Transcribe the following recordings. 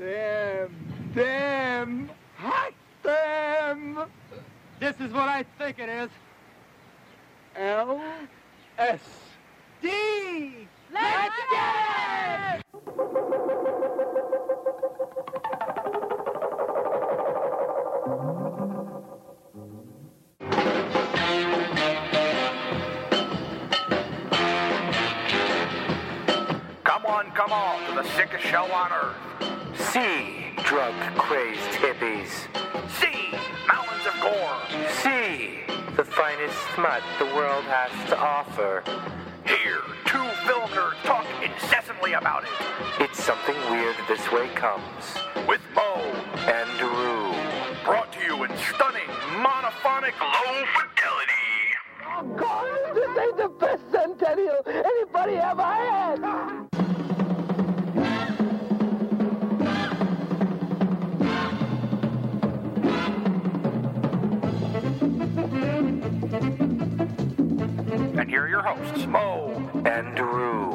Damn, hot damn. This is what I think it is. LSD. Let's get it! Come on to the sickest show on earth. See, drug-crazed hippies. See, mountains of gore. See, the finest smut the world has to offer. Hear two film nerds talk incessantly about it. It's Something Weird This Way Comes. With Mo and Drew. Brought to you in stunning, monophonic, low fidelity. Oh, God, this ain't the best centennial anybody ever had. And here are your hosts, Mo and Drew.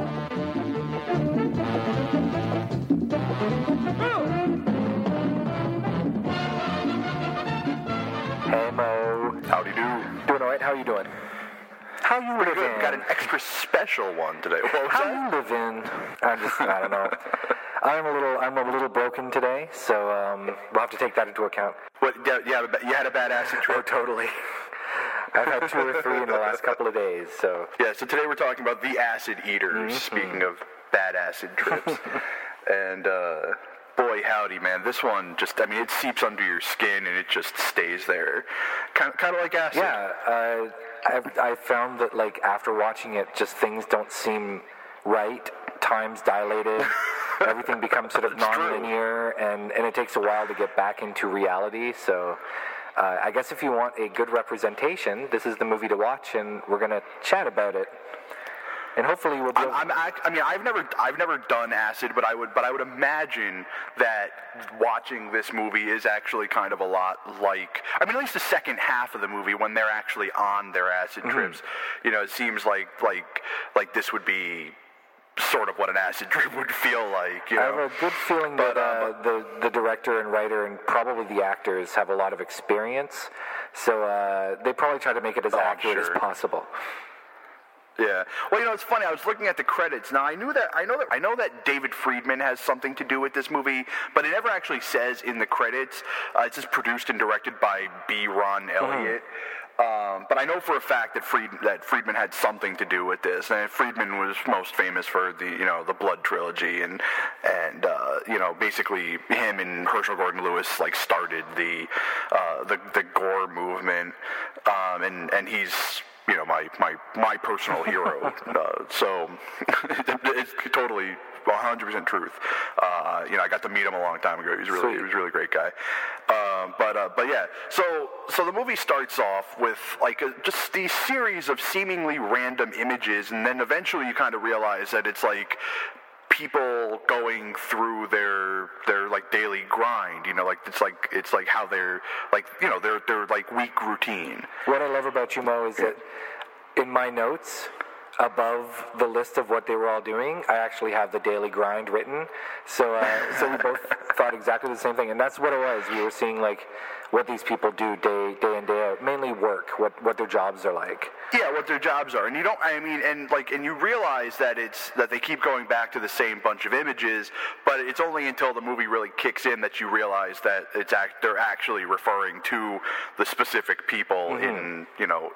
Hey, Mo. Howdy do. Doing all right? How you doing? How you Pretty living? good. Got an extra special one today. What was How that? you living? I don't know. I'm a little broken today, so we'll have to take that into account. What? Yeah, you had a bad acid trip. Oh, totally. I've had 2 or 3 in the last couple of days, so... Yeah, so today we're talking about the acid eaters, speaking of bad acid trips. And, boy, howdy, man, this one just, I mean, it seeps under your skin and it just stays there. Kind of like acid. Yeah, I found that, like, after watching it, just things don't seem right. Time's dilated. Everything becomes sort of non-linear, and it takes a while to get back into reality, so... I guess if you want a good representation, this is the movie to watch, and we're gonna chat about it. And hopefully we'll be. I've never done acid, but I would imagine that watching this movie is actually kind of a lot like. I mean, at least the second half of the movie when they're actually on their acid trips. You know, it seems like this would be sort of what an acid trip would feel like, you know? I have a good feeling that the director and writer and probably the actors have a lot of experience, so they probably try to make it as accurate as possible. Yeah. Well, you know, it's funny. I was looking at the credits. Now, I know that David Friedman has something to do with this movie, but it never actually says in the credits. It's just produced and directed by B. Ron Elliott. But I know for a fact that Friedman had something to do with this, and Friedman was most famous for the Blood trilogy, and basically him and Herschel Gordon Lewis like started the gore movement, and he's my personal hero. So it's totally 100% truth. I got to meet him a long time ago. He was really a great guy. But yeah. So the movie starts off with like just these series of seemingly random images, and then eventually you kind of realize that it's like people going through their like daily grind, like it's like how they're like their like week routine. What I love about you, Mo, is that in my notes above the list of what they were all doing, I actually have the daily grind written. So we both thought exactly the same thing, and that's what it was. We were seeing like what these people do day in, day out, mainly work, what their jobs are like. Yeah, what their jobs are, and and you realize that that they keep going back to the same bunch of images, but it's only until the movie really kicks in that you realize that they're actually referring to the specific people in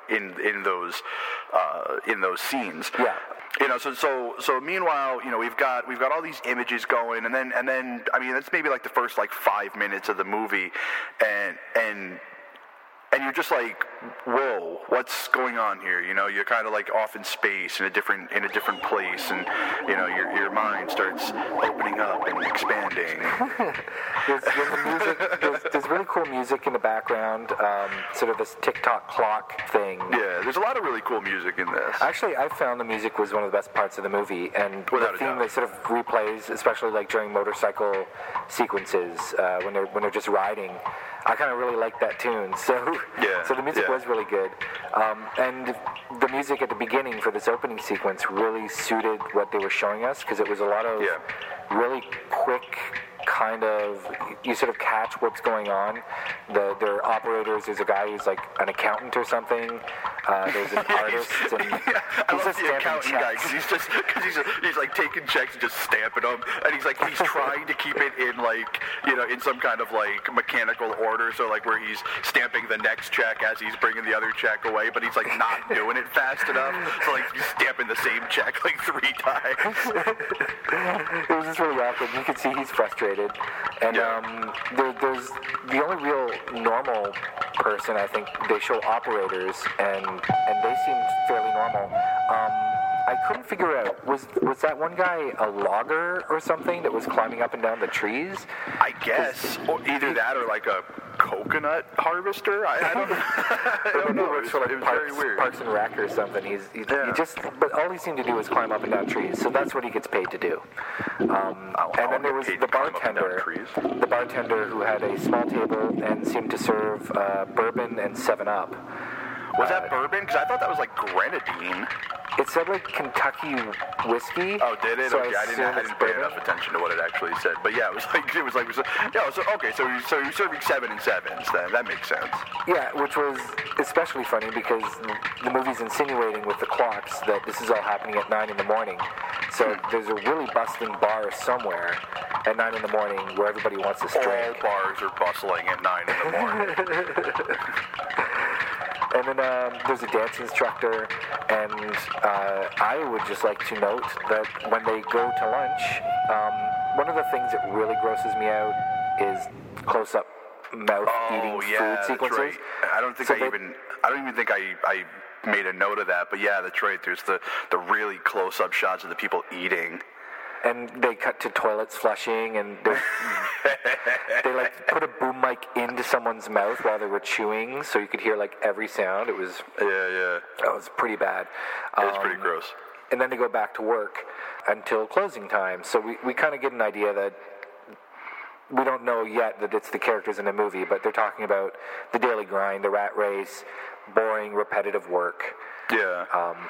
those scenes. Yeah. So meanwhile, we've got all these images going, and then I mean that's maybe like the first like 5 minutes of the movie, and you're just like, whoa, what's going on here? You're kind of like off in space in a different place, and your mind starts opening up and expanding. There's really cool music in the background, sort of this tick-tock clock thing. Yeah, there's a lot of really cool music in this. Actually, I found the music was one of the best parts of the movie, and Without the theme that sort of replays, especially like during motorcycle sequences when they're just riding. I kind of really like that tune, so the music was really good, and the music at the beginning for this opening sequence really suited what they were showing us, because it was a lot of really quick kind of, you sort of catch what's going on. Their operators, there's a guy who's like an accountant or something. There's an artist, and I love the accountant guy because he's like taking checks and just stamping them, and he's trying to keep it in in some kind of like mechanical order, so like where he's stamping the next check as he's bringing the other check away, but he's like not doing it fast enough, so like he's stamping the same check like 3 times. It was just really awkward. You could see he's frustrated, and there's the only real normal person. I think they show operators, and they seemed fairly normal. I couldn't figure out, was that one guy a logger or something that was climbing up and down the trees? I guess, or either that or like a coconut harvester. I don't know. I don't know. It was very weird. Parks and Rec or something. He but all he seemed to do was climb up and down trees. So that's what he gets paid to do. And then there was the bartender who had a small table and seemed to serve bourbon and 7-Up. Was that bourbon? Because I thought that was like grenadine. It said like Kentucky whiskey. Oh, did it? So okay, I didn't pay enough attention to what it actually said. But yeah, so you're serving 7 and 7s then. That makes sense. Yeah, which was especially funny because the movie's insinuating with the clocks that this is all happening at 9 in the morning. So there's a really bustling bar somewhere at 9 in the morning where everybody wants this drink. All bars are bustling at 9 in the morning. And then there's a dance instructor, and I would just like to note that when they go to lunch, one of the things that really grosses me out is close-up mouth eating food sequences. Right. I don't even think I made a note of that, but yeah, that's right. There's the really close-up shots of the people eating. And they cut to toilets flushing, and they like put a boom mic into someone's mouth while they were chewing, so you could hear like every sound. It was It was pretty bad. It's pretty gross. And then they go back to work until closing time. So we kind of get an idea that we don't know yet that it's the characters in the movie, but they're talking about the daily grind, the rat race, boring, repetitive work. Yeah.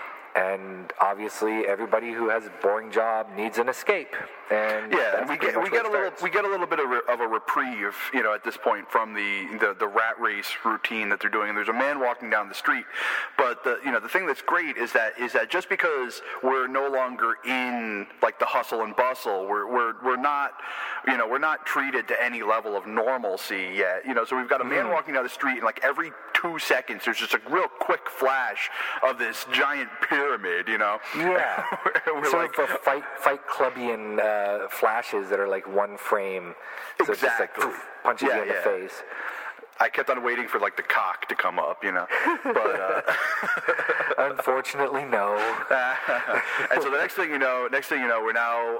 And obviously, everybody who has a boring job needs an escape. And we get a little bit of a reprieve, at this point from the rat race routine that they're doing. And there's a man walking down the street, but the thing that's great is that just because we're no longer in like the hustle and bustle, we're not treated to any level of normalcy yet. So we've got a man walking down the street, and like every 2 seconds, there's just a real quick flash of this giant pyramid. Yeah. we're sort of a Fight Clubbian flashes that are like one frame. So exactly. It's just like poof, punches you in the face. I kept on waiting for like the cock to come up, but unfortunately, no. And so the next thing you know, we're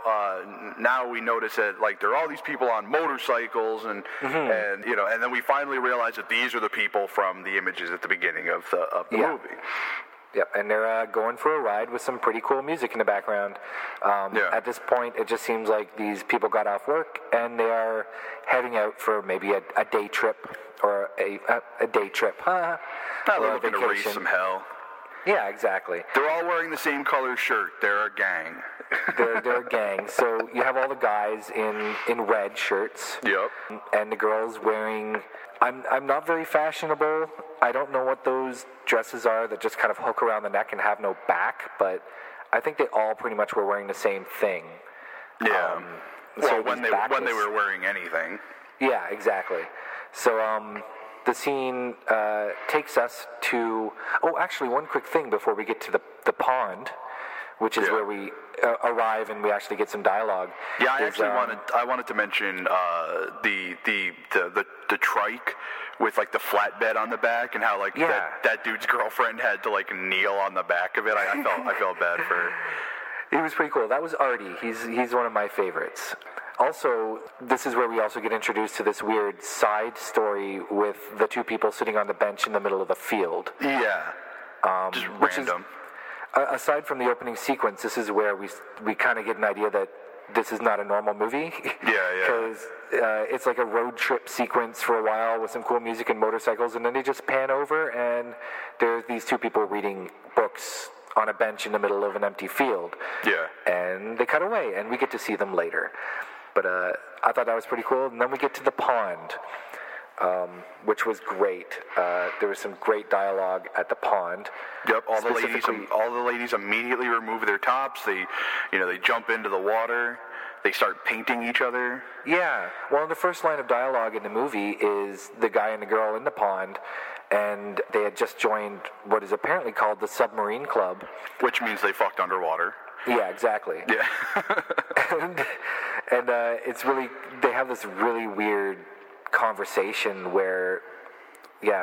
now we notice that like there are all these people on motorcycles, and and then we finally realize that these are the people from the images at the beginning of the movie. Yep, and they're going for a ride with some pretty cool music in the background. At this point, it just seems like these people got off work and they are heading out for maybe a day trip or a day trip. They're looking to raise some hell. Yeah, exactly. They're all wearing the same color shirt. They're a gang. They're a gang. So you have all the guys in red shirts. Yep. And the girls wearing... I'm not very fashionable. I don't know what those dresses are that just kind of hook around the neck and have no back, but I think they all pretty much were wearing the same thing. Yeah. So when they were wearing anything. Yeah, exactly. So the scene takes us to... Oh, actually, one quick thing before we get to the pond, which is where we arrive and we actually get some dialogue. Yeah, I wanted to mention the trike with like the flatbed on the back, and how like that dude's girlfriend had to like kneel on the back of it. I felt bad for her. He was pretty cool. That was Artie. He's one of my favorites. Also, this is where we also get introduced to this weird side story with the two people sitting on the bench in the middle of the field. Yeah. Just random. Aside from the opening sequence, this is where we kind of get an idea that this is not a normal movie. Yeah. Because it's like a road trip sequence for a while with some cool music and motorcycles, and then they just pan over, and there's these two people reading books on a bench in the middle of an empty field. Yeah. And they cut away, and we get to see them later. But I thought that was pretty cool. And then we get to the pond, which was great. There was some great dialogue at the pond. Yep, all the ladies immediately remove their tops. They jump into the water. They start painting each other. Yeah. Well, the first line of dialogue in the movie is the guy and the girl in the pond, and they had just joined what is apparently called the Submarine Club. Which means they fucked underwater. Yeah, exactly. Yeah. and it's really, they have this really weird conversation where, yeah.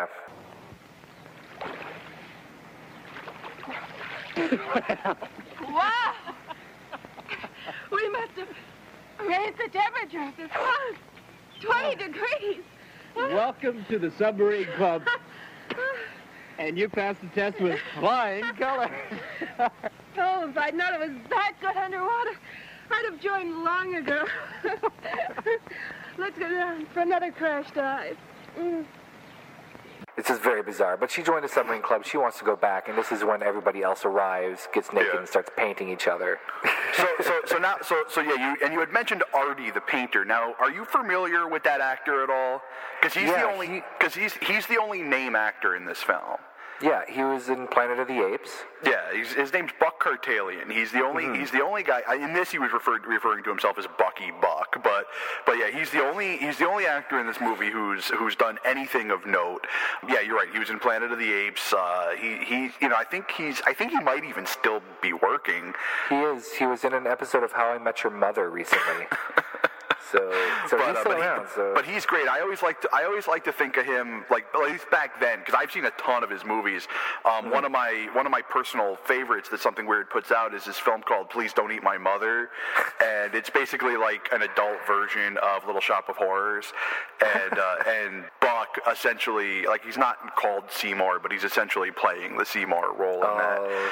Wow! We must have raised the temperature of this pond 20 degrees. Welcome to the Submarine Club. And you passed the test with flying colors. Oh, if I'd known it was that good underwater, I'd have joined long ago. Let's go down for another crash dive. It's just very bizarre. But she joined the submarine club. She wants to go back, and this is when everybody else arrives, gets naked, and starts painting each other. So you had mentioned Artie the painter. Now, are you familiar with that actor at all? Because he's the only name actor in this film. Yeah, he was in Planet of the Apes. Yeah, his name's Buck Kartalian. He's the only guy. In this, he was referring to himself as Bucky Buck. But yeah, he's the only actor in this movie who's done anything of note. Yeah, you're right. He was in Planet of the Apes. I think he might even still be working. He is. He was in an episode of How I Met Your Mother recently. So he's still around. But he's great. I always like to think of him, like, at least back then, because I've seen a ton of his movies. One of my personal favorites that Something Weird puts out is this film called Please Don't Eat My Mother, and it's basically like an adult version of Little Shop of Horrors, and Buck essentially, like, he's not called Seymour, but he's essentially playing the Seymour role in that.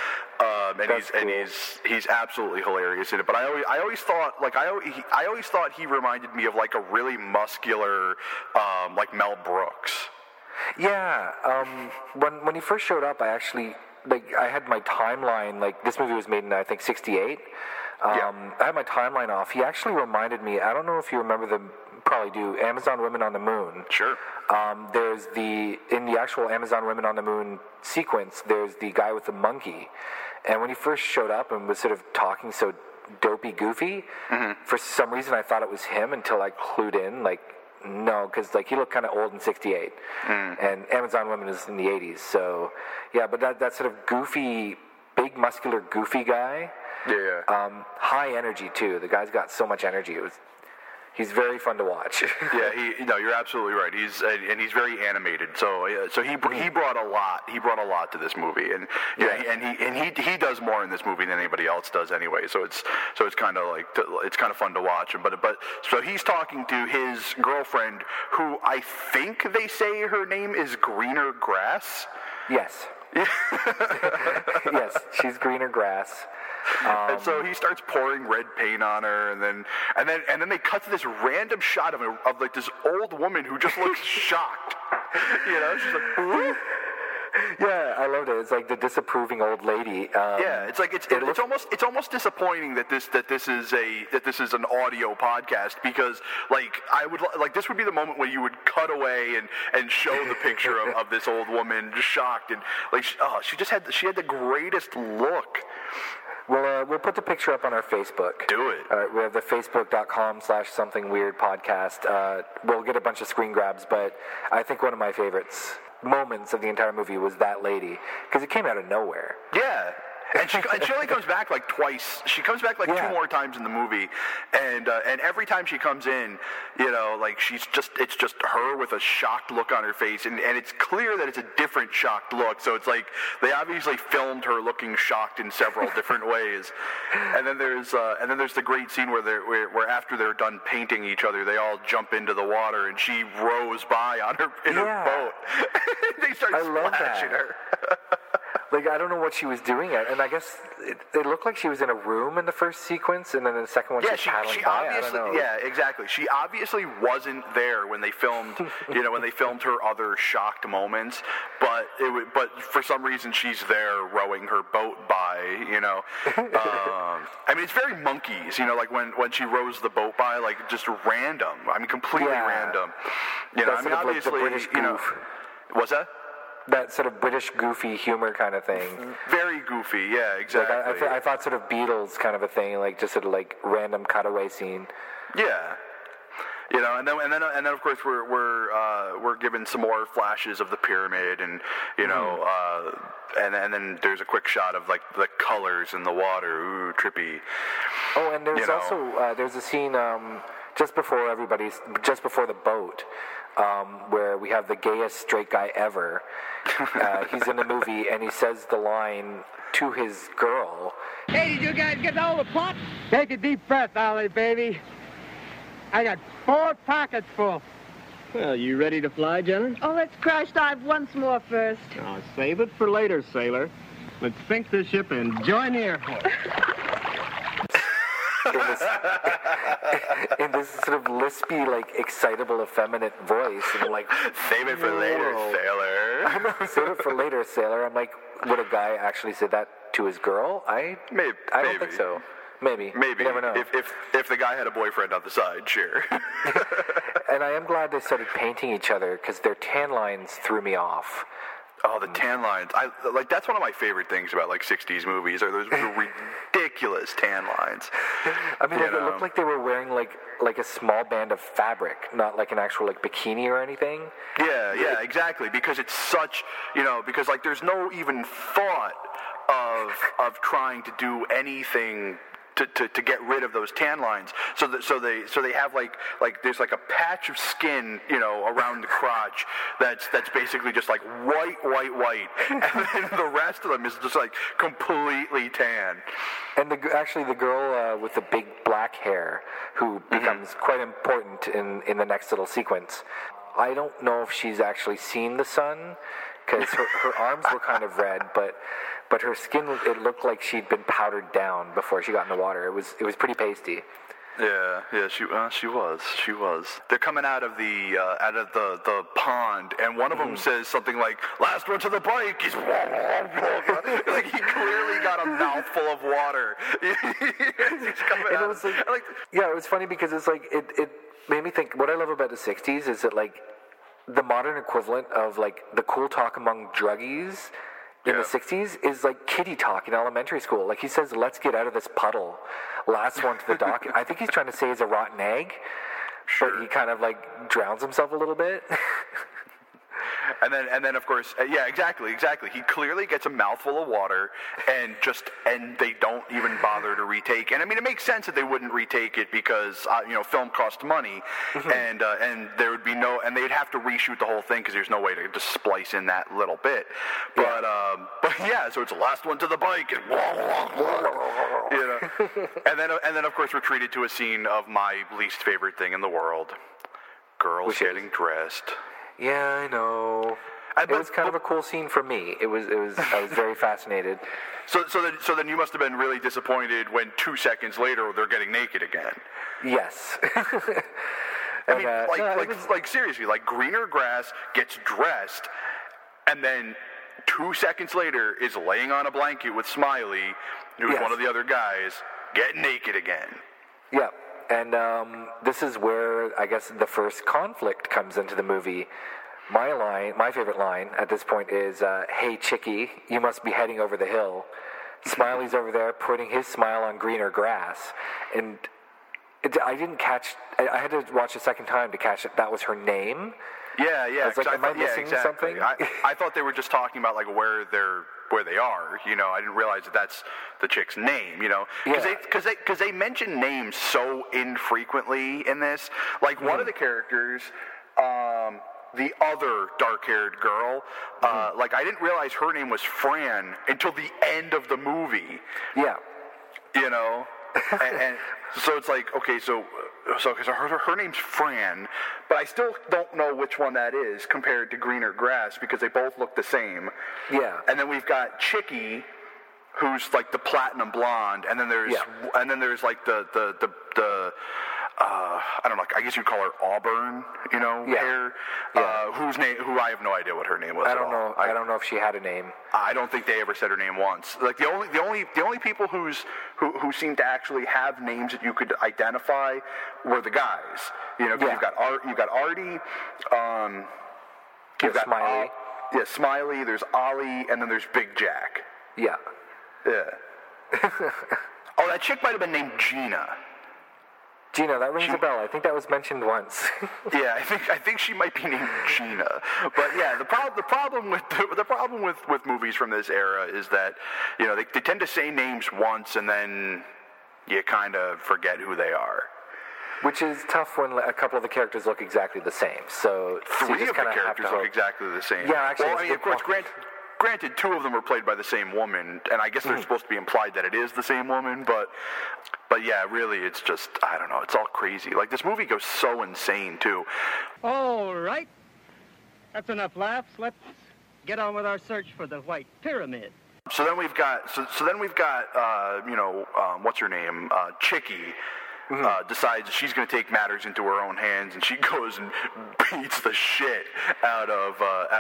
He's absolutely hilarious in it. But I always thought he reminded me of like a really muscular like Mel Brooks. Yeah. When he first showed up, I had my timeline. Like, this movie was made in, I think, '68. I had my timeline off. He actually reminded me. I don't know if you remember them. Probably do. Amazon Women on the Moon. Sure. There's in the actual Amazon Women on the Moon sequence, there's the guy with the monkey. And when he first showed up and was sort of talking so dopey goofy, for some reason I thought it was him until I clued in, like, no, because like he looked kind of old in '68, and Amazon Women is in the '80s. So yeah, but that sort of goofy, big muscular goofy guy. Yeah. High energy too. The guy's got so much energy. He's very fun to watch. Yeah, you're absolutely right. He's very animated. So he brought a lot. He brought a lot to this movie, and he does more in this movie than anybody else does anyway. So it's kind of fun to watch. But so he's talking to his girlfriend, who I think they say her name is Greener Grass. Yes. Yes, she's Greener Grass. And so he starts pouring red paint on her, and then they cut to this random shot of like this old woman who just looks shocked. She's like, yeah, I loved it. It's like the disapproving old lady. It's like it's almost disappointing that this is an audio podcast, because this would be the moment when you would cut away and show the picture of this old woman just shocked, and like she had the greatest look. We'll put the picture up on our Facebook. Do it. We have the facebook.com/somethingweirdpodcast. We'll get a bunch of screen grabs, but I think one of my favorites moments of the entire movie was that lady, because it came out of nowhere. Yeah. And she only comes back like twice. She comes back like 2 more times in the movie, and every time she comes in, like it's just her with a shocked look on her face, and it's clear that it's a different shocked look. So it's like they obviously filmed her looking shocked in several different ways. And then there's the great scene where after they're done painting each other, they all jump into the water, and she rows by on her boat. They start splashing her. Like, I don't know what she was doing, and I guess it looked like she was in a room in the first sequence, and then in the second one Yeah, she's paddling by. obviously, I don't know. yeah, exactly. She obviously wasn't there when they filmed, when they filmed her other shocked moments. But but for some reason she's there rowing her boat by. I mean, it's very Monkeys. Like when she rows the boat by, like just random. I mean, completely random. That's I mean, sort of like the obviously, British goof. What's that? That sort of British goofy humor kind of thing. Very goofy, yeah, exactly. Like I thought sort of Beatles kind of a thing, like just sort of like random cutaway scene. Yeah, and then of course we're given some more flashes of the pyramid, and and then there's a quick shot of like the colors in the water. Ooh, trippy. Oh, and there's also there's a scene just before the boat. Where we have the gayest straight guy ever. He's in the movie, and he says the line to his girl. Hey, did you guys get all the plot? Take a deep breath, Ollie, baby. I got 4 pockets full. Well, you ready to fly, Jenna? Oh, let's crash dive once more first. Oh, save it for later, sailor. Let's sink the ship and join the Air Force. In this sort of lispy, like, excitable, effeminate voice, and like, save it for later, sailor. I know, save it for later, sailor. I'm like, would a guy actually say that to his girl? I don't think so. Maybe. You never know. If the guy had a boyfriend on the side, sure. And I am glad they started painting each other, because their tan lines threw me off. Oh, the tan lines. That's one of my favorite things about, 60s movies, are those ridiculous tan lines. I mean, it looked like they were wearing, like a small band of fabric, not like an actual, bikini or anything. Yeah, exactly, because it's such, because, there's no even thought of trying to do anything to get rid of those tan lines, so they have like there's like a patch of skin around the crotch that's basically just like white, and then the rest of them is just like completely tan. And the girl with the big black hair, who becomes quite important in the next little sequence. I don't know if she's actually seen the sun, because her arms were kind of red, but her skin, it looked like she'd been powdered down before she got in the water. It was pretty pasty. Yeah, she was. They're coming out of the pond, and one of them says something like, "Last one to the bike." He's like, he clearly got a mouthful of water. He's coming and out. It was it was funny because it's like it made me think. What I love about the '60s is that the modern equivalent of the cool talk among druggies in the 60s is like kiddie talk in elementary school. Like he says, "Let's get out of this puddle." Last one to the dock. I think he's trying to say he's a rotten egg. Sure. But he kind of drowns himself a little bit. And then of course, yeah, exactly. He clearly gets a mouthful of water, and they don't even bother to retake. And I mean, it makes sense that they wouldn't retake it because film costs money, and there would be and they'd have to reshoot the whole thing because there's no way to just splice in that little bit. But yeah, so it's the last one to the bike, and and then of course we're treated to a scene of my least favorite thing in the world: girls getting dressed. Yeah, I know. It was kind of a cool scene for me. I was very fascinated. So then you must have been really disappointed when 2 seconds later they're getting naked again. Yes. I mean, seriously, greener grass gets dressed, and then 2 seconds later is laying on a blanket with Smiley, who's one of the other guys, getting naked again. Yeah. And this is where, I guess, the first conflict comes into the movie. My favorite line at this point is, "Hey, chickie, you must be heading over the hill." Smiley's over there putting his smile on greener grass. And I didn't catch... I had to watch a second time to catch that was her name. Yeah. I was like, am I missing something? I thought they were just talking about, where they are. I didn't realize that's the chick's name. Because they mention names so infrequently in this. One of the characters, the other dark-haired girl, I didn't realize her name was Fran until the end of the movie. Yeah. And so it's like, okay, so because her name's Fran, but I still don't know which one that is compared to Greener Grass because they both look the same. Yeah. And then we've got Chicky, who's like the platinum blonde, and then there's like the I don't know, I guess you'd call her Auburn, hair. Yeah. Who I have no idea what her name was. I don't know. I don't know if she had a name. I don't think they ever said her name once. Like the only people who seemed to actually have names that you could identify were the guys. You've got Artie. You've got Smiley. Smiley. There's Ollie, and then there's Big Jack. Yeah. Yeah. Oh, that chick might have been named Gina. Gina, that rings a bell. I think that was mentioned once. Yeah, I think she might be named Gina. But yeah, the problem with movies from this era is that they tend to say names once and then you kind of forget who they are. Which is tough when a couple of the characters look exactly the same. So three of the characters look exactly the same. Yeah, actually. Well, of course, granted, two of them are played by the same woman, and I guess they're supposed to be implied that it is the same woman, but yeah, really, it's just, I don't know, it's all crazy. Like, this movie goes so insane, too. All right. That's enough laughs. Let's get on with our search for the White Pyramid. So then we've got, what's her name? Chicky. Decides she's going to take matters into her own hands, and she goes and beats the shit out of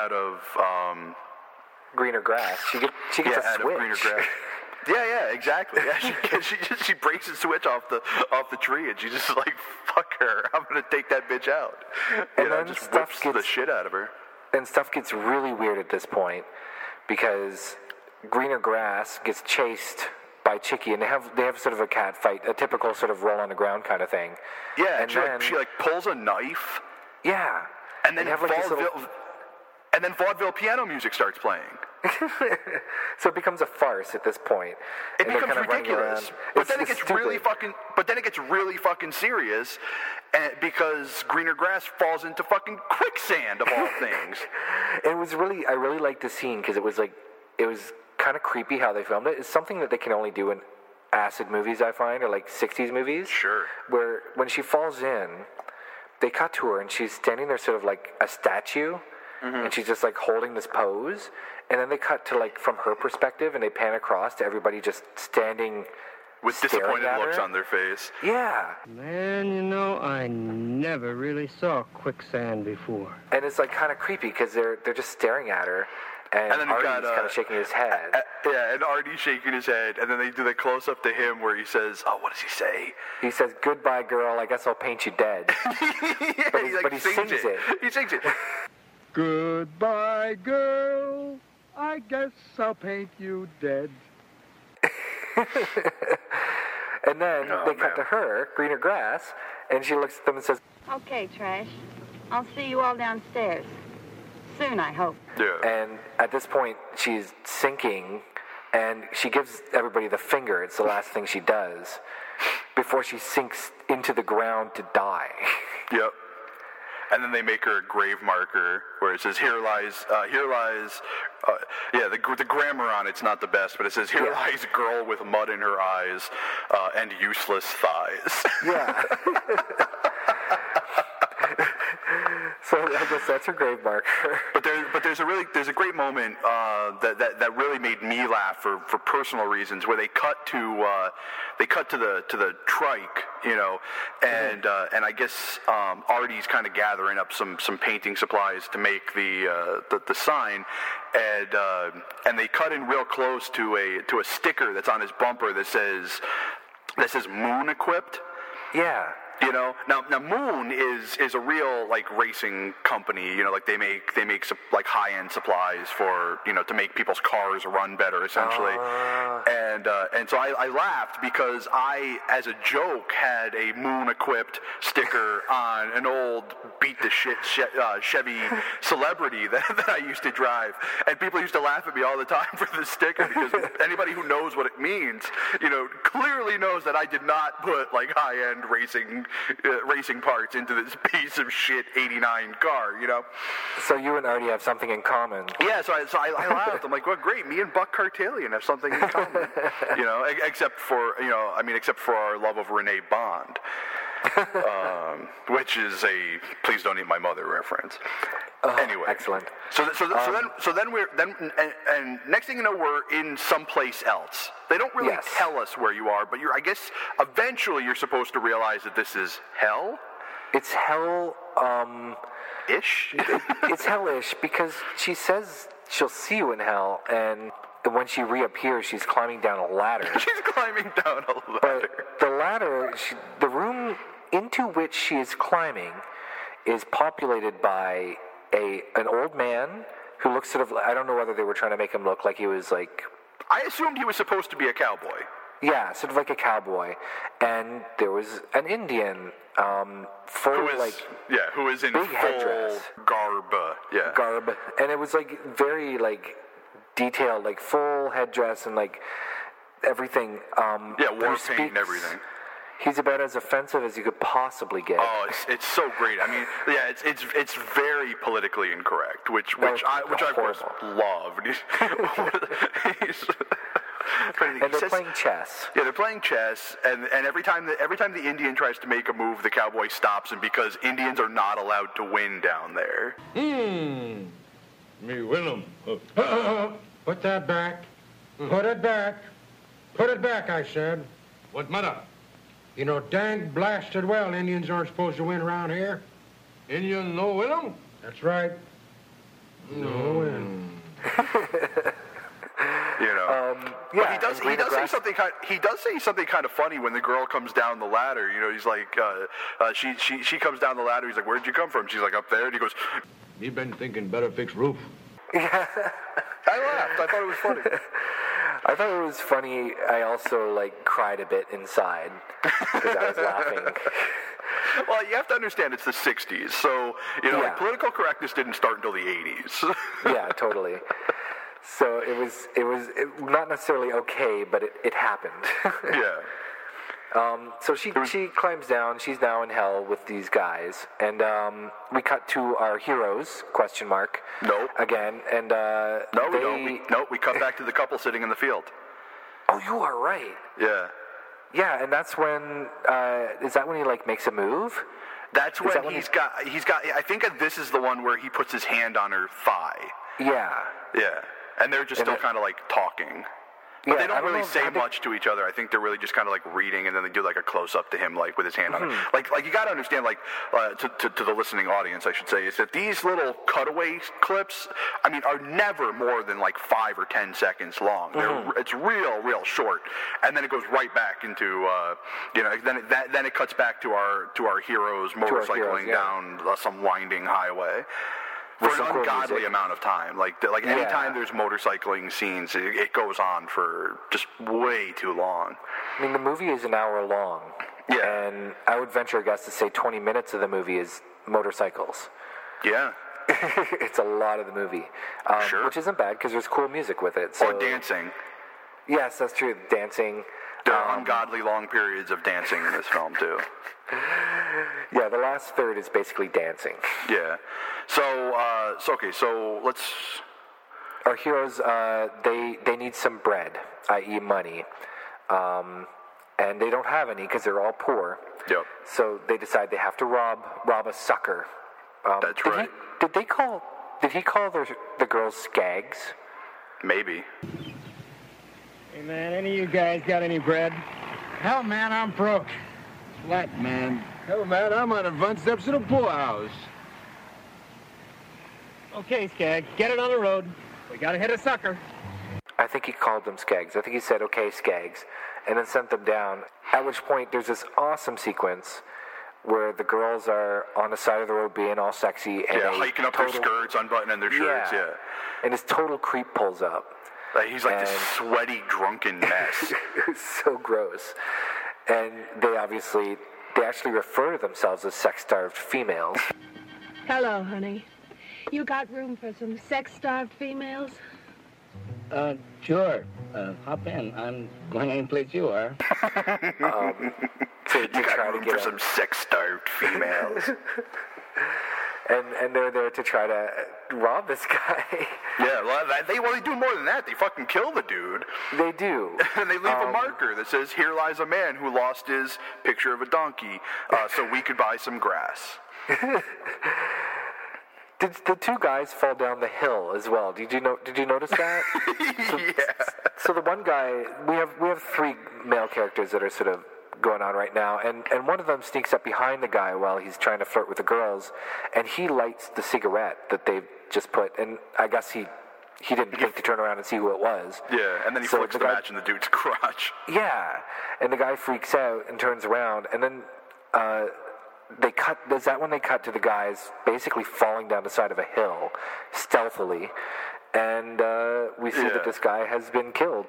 Greener Grass. She gets a switch. Out of Greener Grass. Yeah, exactly. Yeah, she breaks the switch off the tree, and she's just like, "Fuck her! I'm going to take that bitch out." And then just whips the shit out of her. And stuff gets really weird at this point because Greener Grass gets chased by Chicky, and they have sort of a cat fight, a typical sort of roll on the ground kind of thing. Yeah, and she pulls a knife. Yeah, and then vaudeville piano music starts playing. So it becomes a farce at this point. It becomes ridiculous. But then it gets really fucking serious, because Greener Grass falls into fucking quicksand of all things. I really liked the scene because it was kind of creepy how they filmed it. It's something that they can only do in acid movies, I find, or like 60s movies. Sure. Where when she falls in, they cut to her and she's standing there sort of like a statue, and she's just like holding this pose, and then they cut to like from her perspective and they pan across to everybody just standing with disappointed looks on their face. Yeah. Man, I never really saw quicksand before. And it's like kind of creepy because they're just staring at her. And then Artie's kind of shaking his head. And Artie's shaking his head, and then they do the close-up to him where he says, what does he say? He says, "Goodbye, girl, I guess I'll paint you dead." But he sings it. He sings it. "Goodbye, girl, I guess I'll paint you dead." And then they cut to her, Greener Grass, and she looks at them and says, "Okay, Trash. I'll see you all downstairs. Soon, I hope." Yeah. And at this point, she's sinking, and she gives everybody the finger. It's the last thing she does before she sinks into the ground to die. Yep. And then they make her a grave marker where it says, "Here lies." The grammar on it's not the best, but it says, "Here lies a girl with mud in her eyes and useless thighs." Yeah. So I guess that's her grave marker. But there's a great moment that really made me laugh for personal reasons, where they cut to the trike, and I guess Artie's kind of gathering up some painting supplies to make the sign, and they cut in real close to a sticker that's on his bumper that says "Moon equipped." Yeah. Now Moon is a real like racing company. Like they make like high-end supplies for to make people's cars run better, essentially. And so I laughed because I, as a joke, had a Moon-equipped sticker on an old beat the shit Chevy Celebrity that I used to drive, and people used to laugh at me all the time for the sticker because anybody who knows what it means, clearly knows that I did not put like high-end racing parts into this piece of shit 89 car, So you and Artie have something in common. Yeah, so I laughed. I'm like, well, great, me and Buck Cartalian have something in common, except for our love of Renee Bond. which is a "Please Don't Eat My Mother" reference. Anyway, excellent. So then and next thing you know, we're in someplace else. They don't really tell us where you are, but I guess eventually you're supposed to realize that this is hell. It's hell. Ish. It's hellish because she says she'll see you in hell, and when she reappears, she's climbing down a ladder. She's climbing down a ladder. But the ladder, the room into which she is climbing, is populated by an old man who looks sort of. I don't know whether they were trying to make him look like he was like. I assumed he was supposed to be a cowboy. Yeah, sort of like a cowboy, and there was an Indian, who is in big full headdress. garb, and it was like very like detailed, like full headdress and like everything. War paint and everything. He's about as offensive as you could possibly get. Oh, it's so great. I mean, yeah, it's very politically incorrect, which I of course love. And they're playing chess. Yeah, they're playing chess, and every time the Indian tries to make a move, the cowboy stops him because Indians are not allowed to win down there. Me win 'em. Put that back. Put it back. Put it back, I said. What matter? You know dang blasted well Indians aren't supposed to win around here. Indian no win 'em? That's right. No win. You know, but he does say something. He does say something kind of funny when the girl comes down the ladder. You know, he's like, she comes down the ladder. He's like, "Where'd you come from?" She's like, "Up there." And he goes, "You been thinking better fix roof?" I laughed. I thought it was funny. I thought it was funny. I also like cried a bit inside because I was laughing. Well, you have to understand it's the '60s, so like, political correctness didn't start until the '80s. Yeah, totally. So it was not necessarily okay, but it happened. Yeah. So she climbs down. She's now in hell with these guys, and we cut to our heroes? ? Nope. Again, and no, we don't. We cut back to the couple sitting in the field. Oh, you are right. Yeah. Yeah, and that's when is that when he like makes a move? That's when he's got. I think this is the one where he puts his hand on her thigh. Yeah. Yeah. And they're just still kind of like talking. But they don't really say much to each other. I think they're really just kind of like reading, and then they do like a close up to him, like with his hand on it. Like you got to understand, like to the listening audience, I should say, is that these little cutaway clips, I mean, are never more than like 5 or 10 seconds long. It's real short, and then it goes right back into then it cuts back to our heroes motorcycling down some winding highway. For an ungodly amount of time. Like anytime there's motorcycling scenes, it goes on for just way too long. I mean, the movie is an hour long. Yeah. And I would venture a guess to say 20 minutes of the movie is motorcycles. Yeah. It's a lot of the movie. Sure. Which isn't bad because there's cool music with it. So. Or dancing. Yes, that's true. Dancing. There are ungodly long periods of dancing in this film, too. Yeah, the last third is basically dancing. Yeah. So let's... Our heroes, they need some bread, i.e. money. And they don't have any because they're all poor. Yep. So they decide they have to rob a sucker. That's right. Did he call the girls skags? Maybe. Hey, man, any of you guys got any bread? Hell, man, I'm broke. Flat, man. Hell, man, I'm on the front steps of the poorhouse. Okay, Skag, get it on the road. We gotta hit a sucker. I think he called them skags. I think he said, "Okay, skags," and then sent them down. At which point, there's this awesome sequence where the girls are on the side of the road being all sexy and hiking up their skirts, unbuttoning their shirts. Yeah. And this total creep pulls up. He's like this sweaty, drunken mess. It's so gross. And they actually refer to themselves as sex-starved females. Hello, honey. You got room for some sex-starved females? Sure. Hop in. I'm going any place you are. To try to get some sex-starved females. and they're there to try to rob this guy. Yeah, well, they do more than that. They fucking kill the dude. They do. And they leave a marker that says, "Here lies a man who lost his picture of a donkey, so we could buy some grass." Did the two guys fall down the hill as well? Did you notice that? So the one guy, we have three male characters that are sort of going on right now, and one of them sneaks up behind the guy while he's trying to flirt with the girls, and he lights the cigarette that they've just put, and I guess he didn't think to turn around and see who it was. Yeah, and then he flicks the match in the dude's crotch. Yeah, and the guy freaks out and turns around, and then they cut. Is that when they cut to the guys basically falling down the side of a hill stealthily, and we see that this guy has been killed.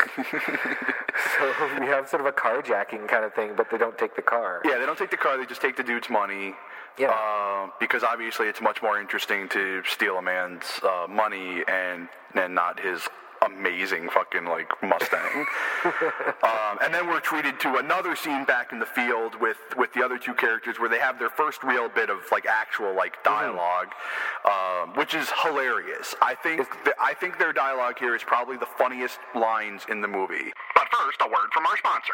So we have sort of a carjacking kind of thing, but they don't take the car. Yeah, they don't take the car. They just take the dude's money. Yeah. Because obviously it's much more interesting to steal a man's money and not his amazing fucking like Mustang. And then we're treated to another scene back in the field with the other two characters where they have their first real bit of like actual like dialogue, which is hilarious. I think their dialogue here is probably the funniest lines in the movie. But first, a word from our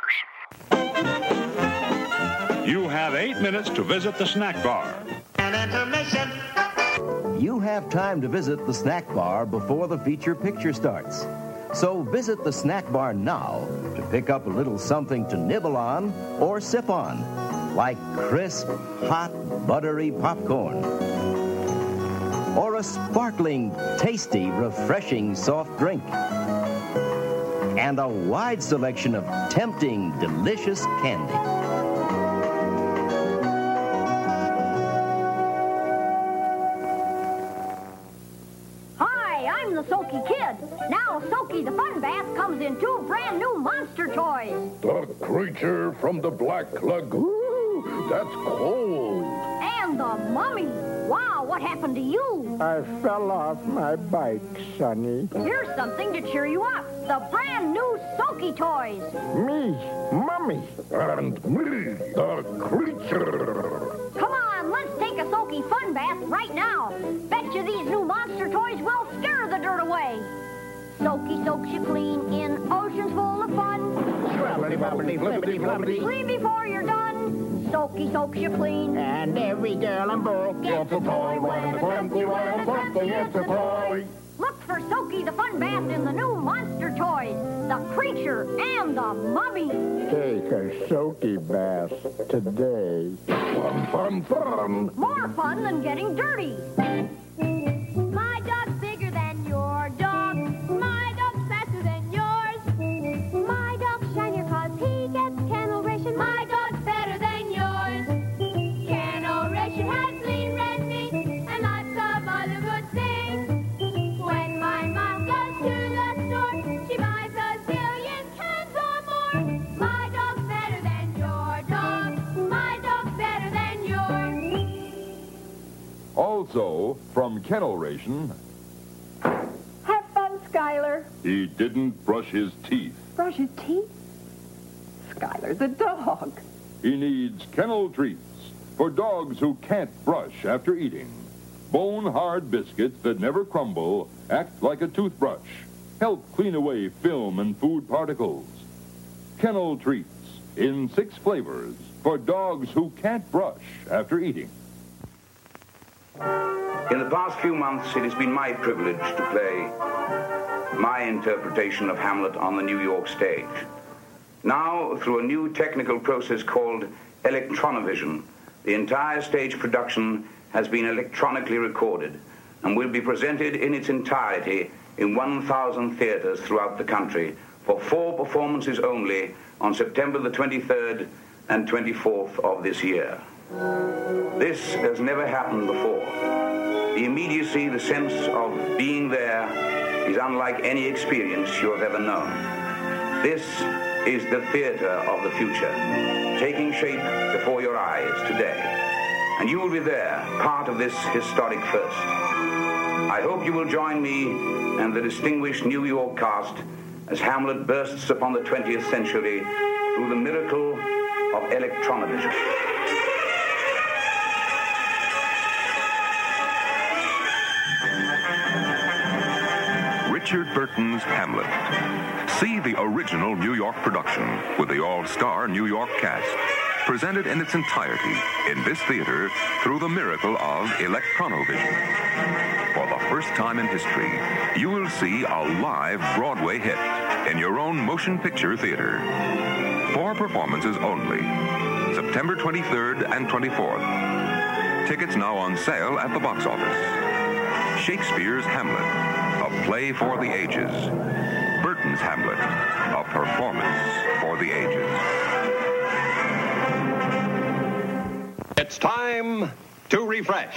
sponsors. You have 8 minutes to visit the snack bar. An intermission. You have time to visit the snack bar before the feature picture starts. So visit the snack bar now to pick up a little something to nibble on or sip on, like crisp, hot, buttery popcorn. Or a sparkling, tasty, refreshing soft drink. And a wide selection of tempting, delicious candy. The Soaky Kid. Now Soaky the Fun Bath comes in 2 brand new monster toys. The creature from the Black Lagoon. That's cold. And the mummy. Wow, what happened to you? I fell off my bike, Sonny. Here's something to cheer you up. The brand new Soaky toys. Me, Mummy. And me, the creature. Come on, let's take a Soaky Fun Bath right now. Bet you these new monster toys will scare the dirt away. Soaky soaks you clean in oceans full of fun. Shrubbity-bubbity, flippity-floppity. Clean before you're done. Soaky soaks you clean. And every girl on board gets a toy. When it's empty, it's a toy. Look for Soaky the Fun Bath in the new monster toys. The creature and the mummy. Take a Soaky bath today. Fun, fun, fun. More fun than getting dirty. My dog's bigger than your dog. My dog's faster than yours. My dog's shinier 'cause he gets kennel ration. My dog's better than yours. Kennel ration has lean red meat and lots of other good things. When my mom goes to the store, she buys a zillion cans or more. My dog's better than your dog. My dog's better than yours. Also, from Kennel Ration, Have fun, Skylar. he didn't brush his teeth. Brush his teeth? Skylar's a dog. He needs Kennel Treats for dogs who can't brush after eating. Bone-hard biscuits that never crumble, act like a toothbrush, help clean away film and food particles. Kennel Treats in 6 flavors for dogs who can't brush after eating. In the past few months, it has been my privilege to play my interpretation of Hamlet on the New York stage. Now, through a new technical process called electronovision, the entire stage production has been electronically recorded and will be presented in its entirety in 1,000 theaters throughout the country for 4 performances only on September the 23rd and 24th of this year. This has never happened before. The immediacy, the sense of being there is unlike any experience you have ever known. This is the theater of the future, taking shape before your eyes today. And you will be there, part of this historic first. I hope you will join me and the distinguished New York cast as Hamlet bursts upon the 20th century through the miracle of electronovision. Richard Burton's Hamlet. See the original New York production with the all-star New York cast, presented in its entirety in this theater through the miracle of Electronovision. For the first time in history, you will see a live Broadway hit in your own motion picture theater. 4 performances only, September 23rd and 24th. Tickets now on sale at the box office. Shakespeare's Hamlet, a play for the ages. Burton's Hamlet, a performance for the ages. It's time to refresh.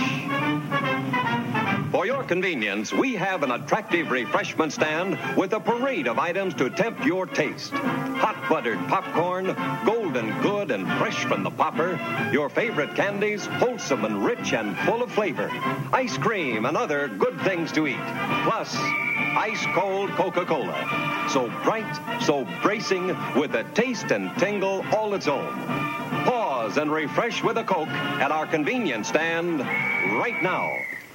For your convenience, we have an attractive refreshment stand with a parade of items to tempt your taste. Hot buttered popcorn, golden good and fresh from the popper. Your favorite candies, wholesome and rich and full of flavor. Ice cream and other good things to eat. Plus, ice-cold Coca-Cola. So bright, so bracing, with a taste and tingle all its own. Pause and refresh with a Coke at our convenience stand right now.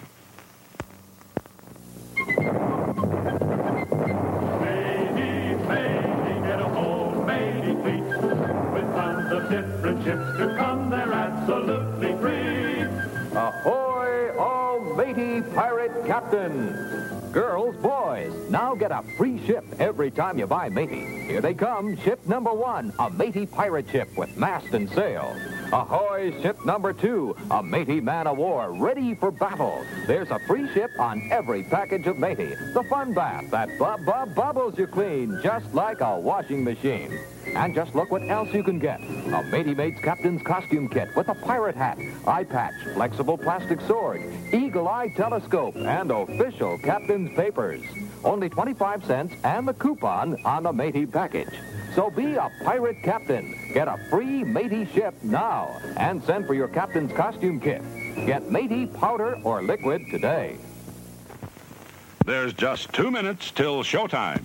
Different ships to come, they're absolutely free. Ahoy, all matey pirate captains! Girls, boys, now get a free ship every time you buy matey. Here they come, ship number 1, a matey pirate ship with mast and sail. Ahoy, ship number 2, a matey man-of-war ready for battle. There's a free ship on every package of matey. The fun bath that bubbles you clean, just like a washing machine. And just look what else you can get. A Matey Mates Captain's Costume Kit with a pirate hat, eye patch, flexible plastic sword, eagle-eye telescope, and official Captain's papers. Only 25 cents and the coupon on the Matey package. So be a pirate captain. Get a free Matey ship now and send for your Captain's Costume Kit. Get Matey powder or liquid today. There's just 2 minutes till showtime.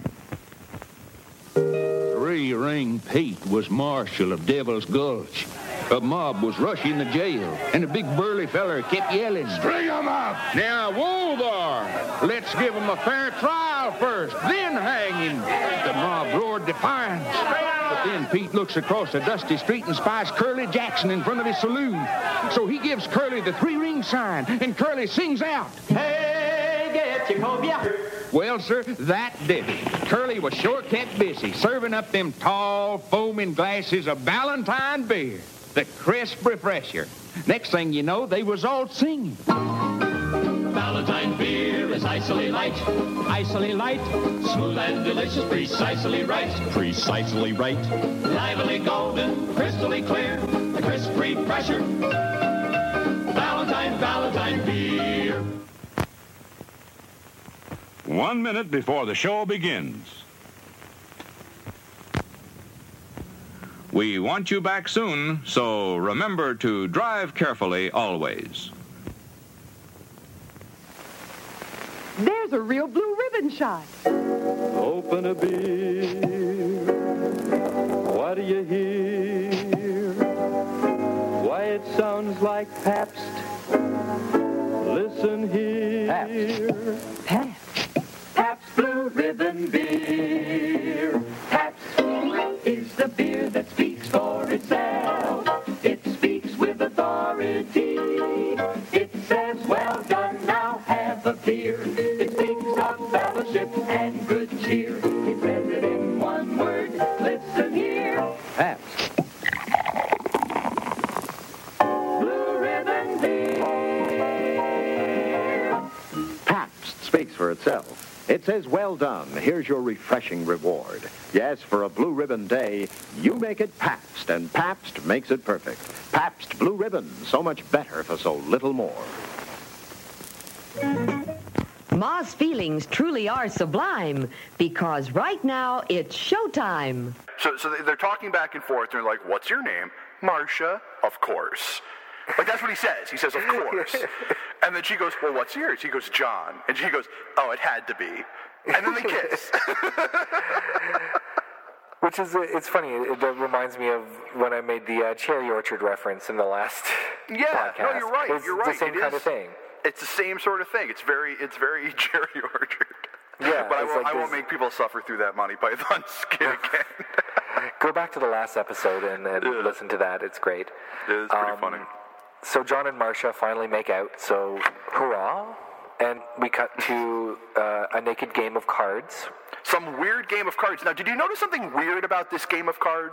3-Ring Pete was marshal of Devil's Gulch. A mob was rushing the jail, and a big burly feller kept yelling, "String 'em up!" Now, whoa there! Let's give 'em a fair trial first, then hang him. The mob roared defiance. But then Pete looks across a dusty street and spies Curly Jackson in front of his saloon. So he gives Curly the 3-ring sign, and Curly sings out, "Hey, get your cobia!" Well, sir, that did it. Curly was sure kept busy, serving up them tall, foaming glasses of Ballantine beer, the crisp refresher. Next thing you know, they was all singing. Ballantine beer is icily light, smooth and delicious, precisely right, lively golden, crystally clear, the crisp refresher. Ballantine beer. 1 minute before the show begins. We want you back soon, so remember to drive carefully always. There's a real blue ribbon shot. Open a beer. What do you hear? Why, it sounds like Pabst. Listen here. Pabst. Pabst Blue Ribbon Beer. Pabst is the beer that speaks for itself. It speaks with authority. It says, well done, now have a beer. It speaks of fellowship and good cheer. It says it in one word, listen here. Pabst. Blue Ribbon Beer. Pabst speaks for itself. It says, well done, here's your refreshing reward. Yes, for a Blue Ribbon Day, you make it Pabst, and Pabst makes it perfect. Pabst Blue Ribbon, so much better for so little more. Ma's feelings truly are sublime, because right now it's showtime. So they're talking back and forth, and they're like, what's your name? Marcia, of course. Like, that's what he says. He says, of course. And then she goes, well, what's yours? He goes, John. And she goes, oh, it had to be. And then they kiss. Which is, it's funny. It reminds me of when I made the cherry orchard reference in the last podcast. No, you're right. It's You're right. the same kind of thing. It's the same sort of thing. It's very cherry orchard. Yeah, but it's I won't make people suffer through that Monty Python skit again. Go back to the last episode and listen to that. It's great. It is pretty funny. So John and Marcia finally make out, so hurrah. And we cut to a naked game of cards. Some weird game of cards. Now, did you notice something weird about this game of cards?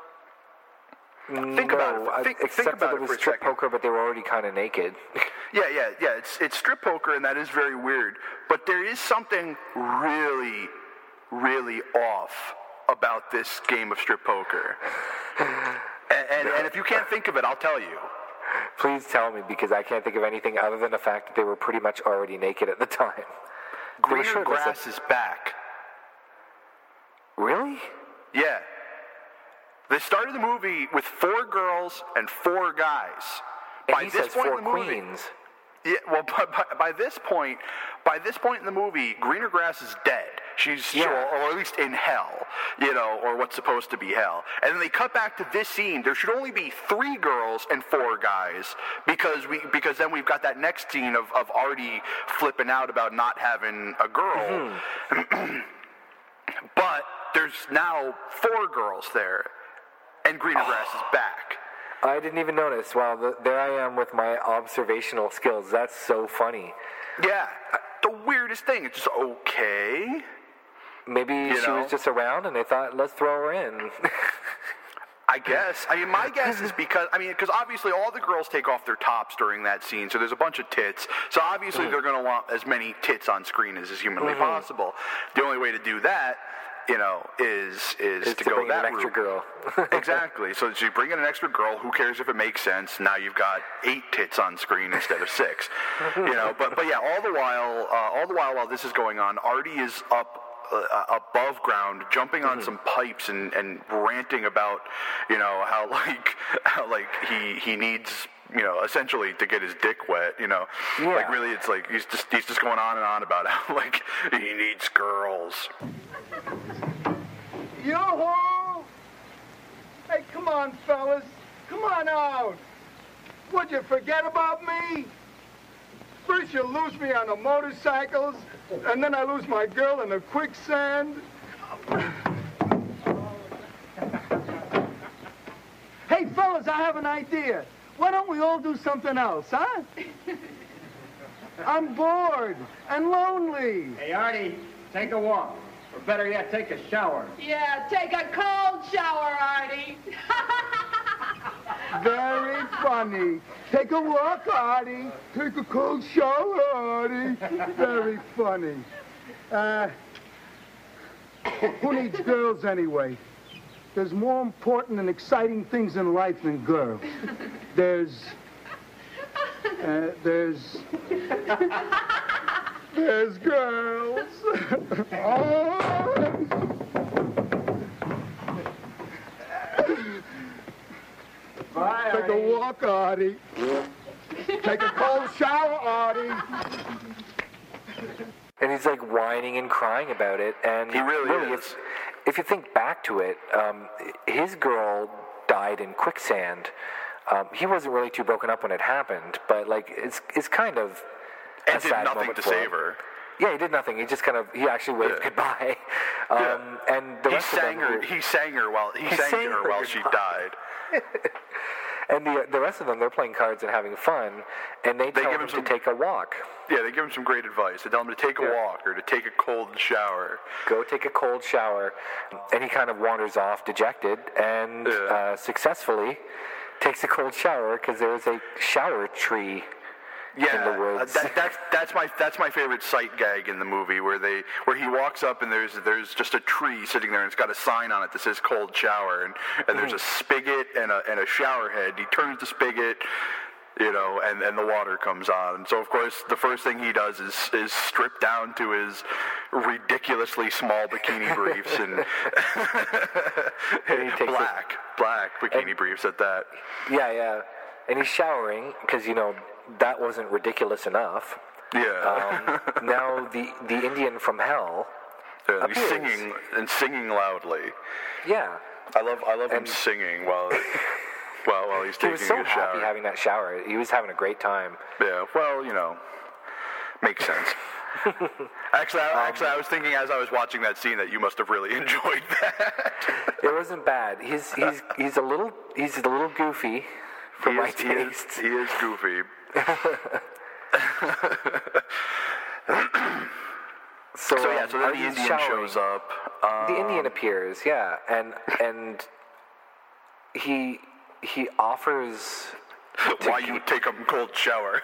Think about it. Think about it for a strip second. poker, but they were already kind of naked. Yeah. It's strip poker, and that is very weird. But there is something really, really off about this game of strip poker. And if you can't think of it, I'll tell you. Please tell me, because I can't think of anything other than the fact that they were pretty much already naked at the time. Greener Grass is back. Really? Yeah. They started the movie with 4 girls and 4 guys. And by he this says point 4 in the movie, queens. Yeah, well, by this point in the movie, Greener Grass is dead. She's, or at least in hell, or what's supposed to be hell. And then they cut back to this scene. There should only be 3 girls and 4 guys because then we've got that next scene of Artie flipping out about not having a girl. Mm-hmm. But there's now 4 girls there, and Greener Grass is back. I didn't even notice. Wow, there I am with my observational skills. That's so funny. Yeah, the weirdest thing. It's just okay. Maybe she was just around and they thought, let's throw her in. I guess. My guess is because obviously all the girls take off their tops during that scene, so there's a bunch of tits. So obviously they're going to want as many tits on screen as is humanly possible. The only way to do that, is to go bring that in an extra girl. Exactly. So you bring in an extra girl. Who cares if it makes sense? Now you've got 8 tits on screen instead of 6. But yeah, all the while this is going on, Artie is up above ground, jumping on some pipes and ranting about, how he needs, essentially to get his dick wet, like really it's like he's just going on and on about how like he needs girls. Yoo-hoo! Hey, come on, fellas. Come on out. Would you forget about me? First you lose me on the motorcycles, and then I lose my girl in the quicksand. Hey, fellas, I have an idea. Why don't we all do something else, huh? I'm bored and lonely. Hey, Artie, take a walk. Or better yet, take a shower. Yeah, take a cold shower, Artie. Very funny. Take a walk, Artie. Take a cold shower, Artie. Very funny. Who needs girls anyway? There's more important and exciting things in life than girls. There's girls. Bye, Take a walk, Artie. Take a cold shower, Artie. And he's like whining and crying about it. And he really is. If you think back to it, his girl died in quicksand. He wasn't really too broken up when it happened, but like it's kind of and did nothing to save her. Yeah, he did nothing. He just he actually waved goodbye. And the rest of them he sang to her while she died. And the rest of them, they're playing cards and having fun, and they tell him to take a walk. Yeah, they give him some great advice. They tell him to take a walk or to take a cold shower. Go take a cold shower. And he kind of wanders off dejected and successfully takes a cold shower because there is a shower tree in the woods. That's my favorite sight gag in the movie where he walks up and there's just a tree sitting there and it's got a sign on it that says cold shower and there's a spigot and a shower head. He turns the spigot, and the water comes on. And so of course the first thing he does is strip down to his ridiculously small bikini briefs and black bikini briefs at that. Yeah. And he's showering because that wasn't ridiculous enough. Yeah. Now the Indian from hell. Yeah, he's singing loudly. Yeah. I love him singing while he's taking a shower. He was so happy having that shower. He was having a great time. Yeah. Well, makes sense. Actually, I was thinking as I was watching that scene that you must have really enjoyed that. It wasn't bad. He's a little goofy for my taste. He is goofy. So then the Indian shows up. The Indian appears, yeah, and he offers. Why you take a cold shower?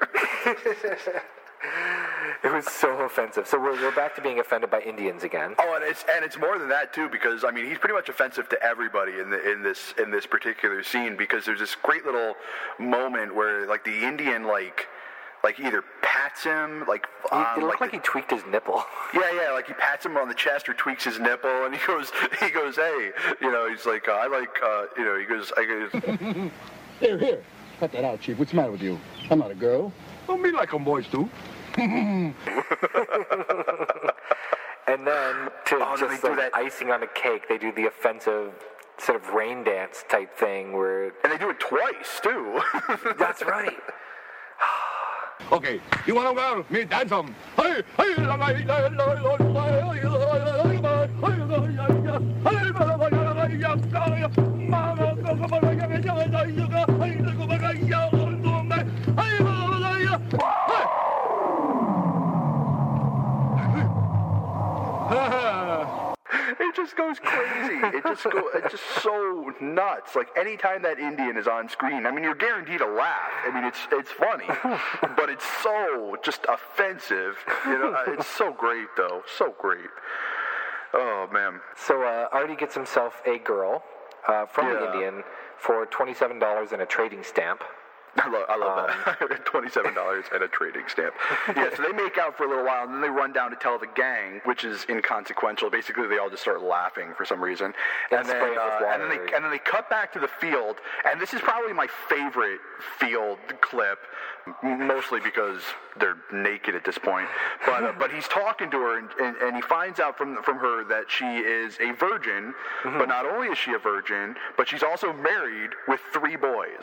It was so offensive. So we're back to being offended by Indians again. Oh, and it's more than that too, because I mean he's pretty much offensive to everybody in this particular scene, because there's this great little moment where like the Indian like either pats him it looked like he tweaked his nipple. Yeah, like he pats him on the chest or tweaks his nipple, and he goes, hey, he's like, he goes. Here, cut that out, Chief. What's the matter with you? I'm not a girl. Well, me like them boys too. And then just like that icing on the cake, they do the offensive sort of rain dance type thing where... And they do it twice, too. That's right. Okay, you want to go? Me dance some. It just goes crazy. It's just so nuts. Like anytime that Indian is on screen, I mean, you're guaranteed a laugh. I mean, it's funny, but it's so just offensive. It's so great though. So great. Oh man. So Artie gets himself a girl from the Indian for $27 and a trading stamp. I love that. $27 and a trading stamp. Yeah, so they make out for a little while, and then they run down to tell the gang, which is inconsequential. Basically, they all just start laughing for some reason. And then they cut back to the field, and this is probably my favorite field clip, mostly because they're naked at this point. But he's talking to her, and he finds out from her that she is a virgin, but not only is she a virgin, but she's also married with 3 boys.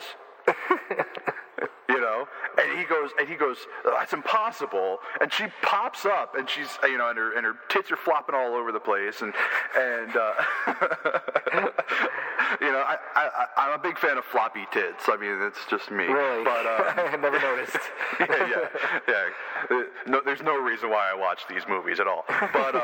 And he goes, that's impossible. And she pops up, and she's, and her tits are flopping all over the place, and I'm a big fan of floppy tits. I mean, it's just me. Really? But I never noticed. yeah. No, there's no reason why I watch these movies at all.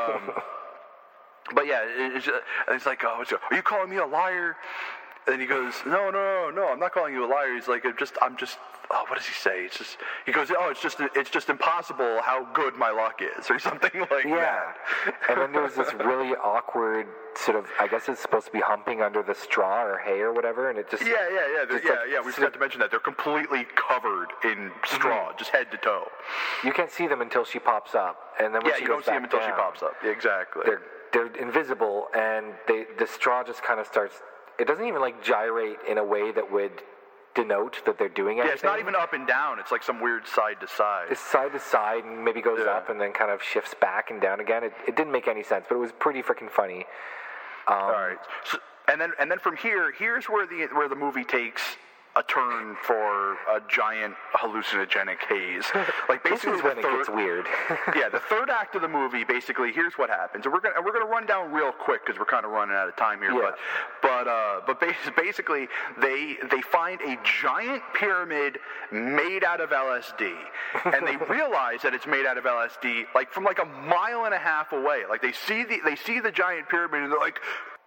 But yeah, it's like, oh, are you calling me a liar? And he goes, no, I'm not calling you a liar. He's like, I'm just, what does he say? He goes, it's just impossible how good my luck is, or something like that. Yeah. And then there was this really awkward sort of, I guess it's supposed to be humping under the straw or hay or whatever, and it just... Yeah, we forgot to mention that. They're completely covered in straw, just head to toe. You can't see them until she pops up, and then when she you goes don't see them back until down, she pops up. Exactly. They're invisible, and the straw just kind of starts... It doesn't even gyrate in a way that would denote that they're doing anything. Yeah, it's not even up and down. It's like some weird side to side. It's side to side and maybe goes up and then kind of shifts back and down again. It didn't make any sense, but it was pretty freaking funny. All right. So, and then from here's where the movie takes a turn for a giant hallucinogenic haze. Like basically, this is when it gets weird. Yeah, the third act of the movie, basically, here's what happens. And we're gonna run down real quick because we're kind of running out of time here. Yeah. But basically, they find a giant pyramid made out of LSD, and they realize that it's made out of LSD from a mile and a half away. Like they see the giant pyramid, and they're like,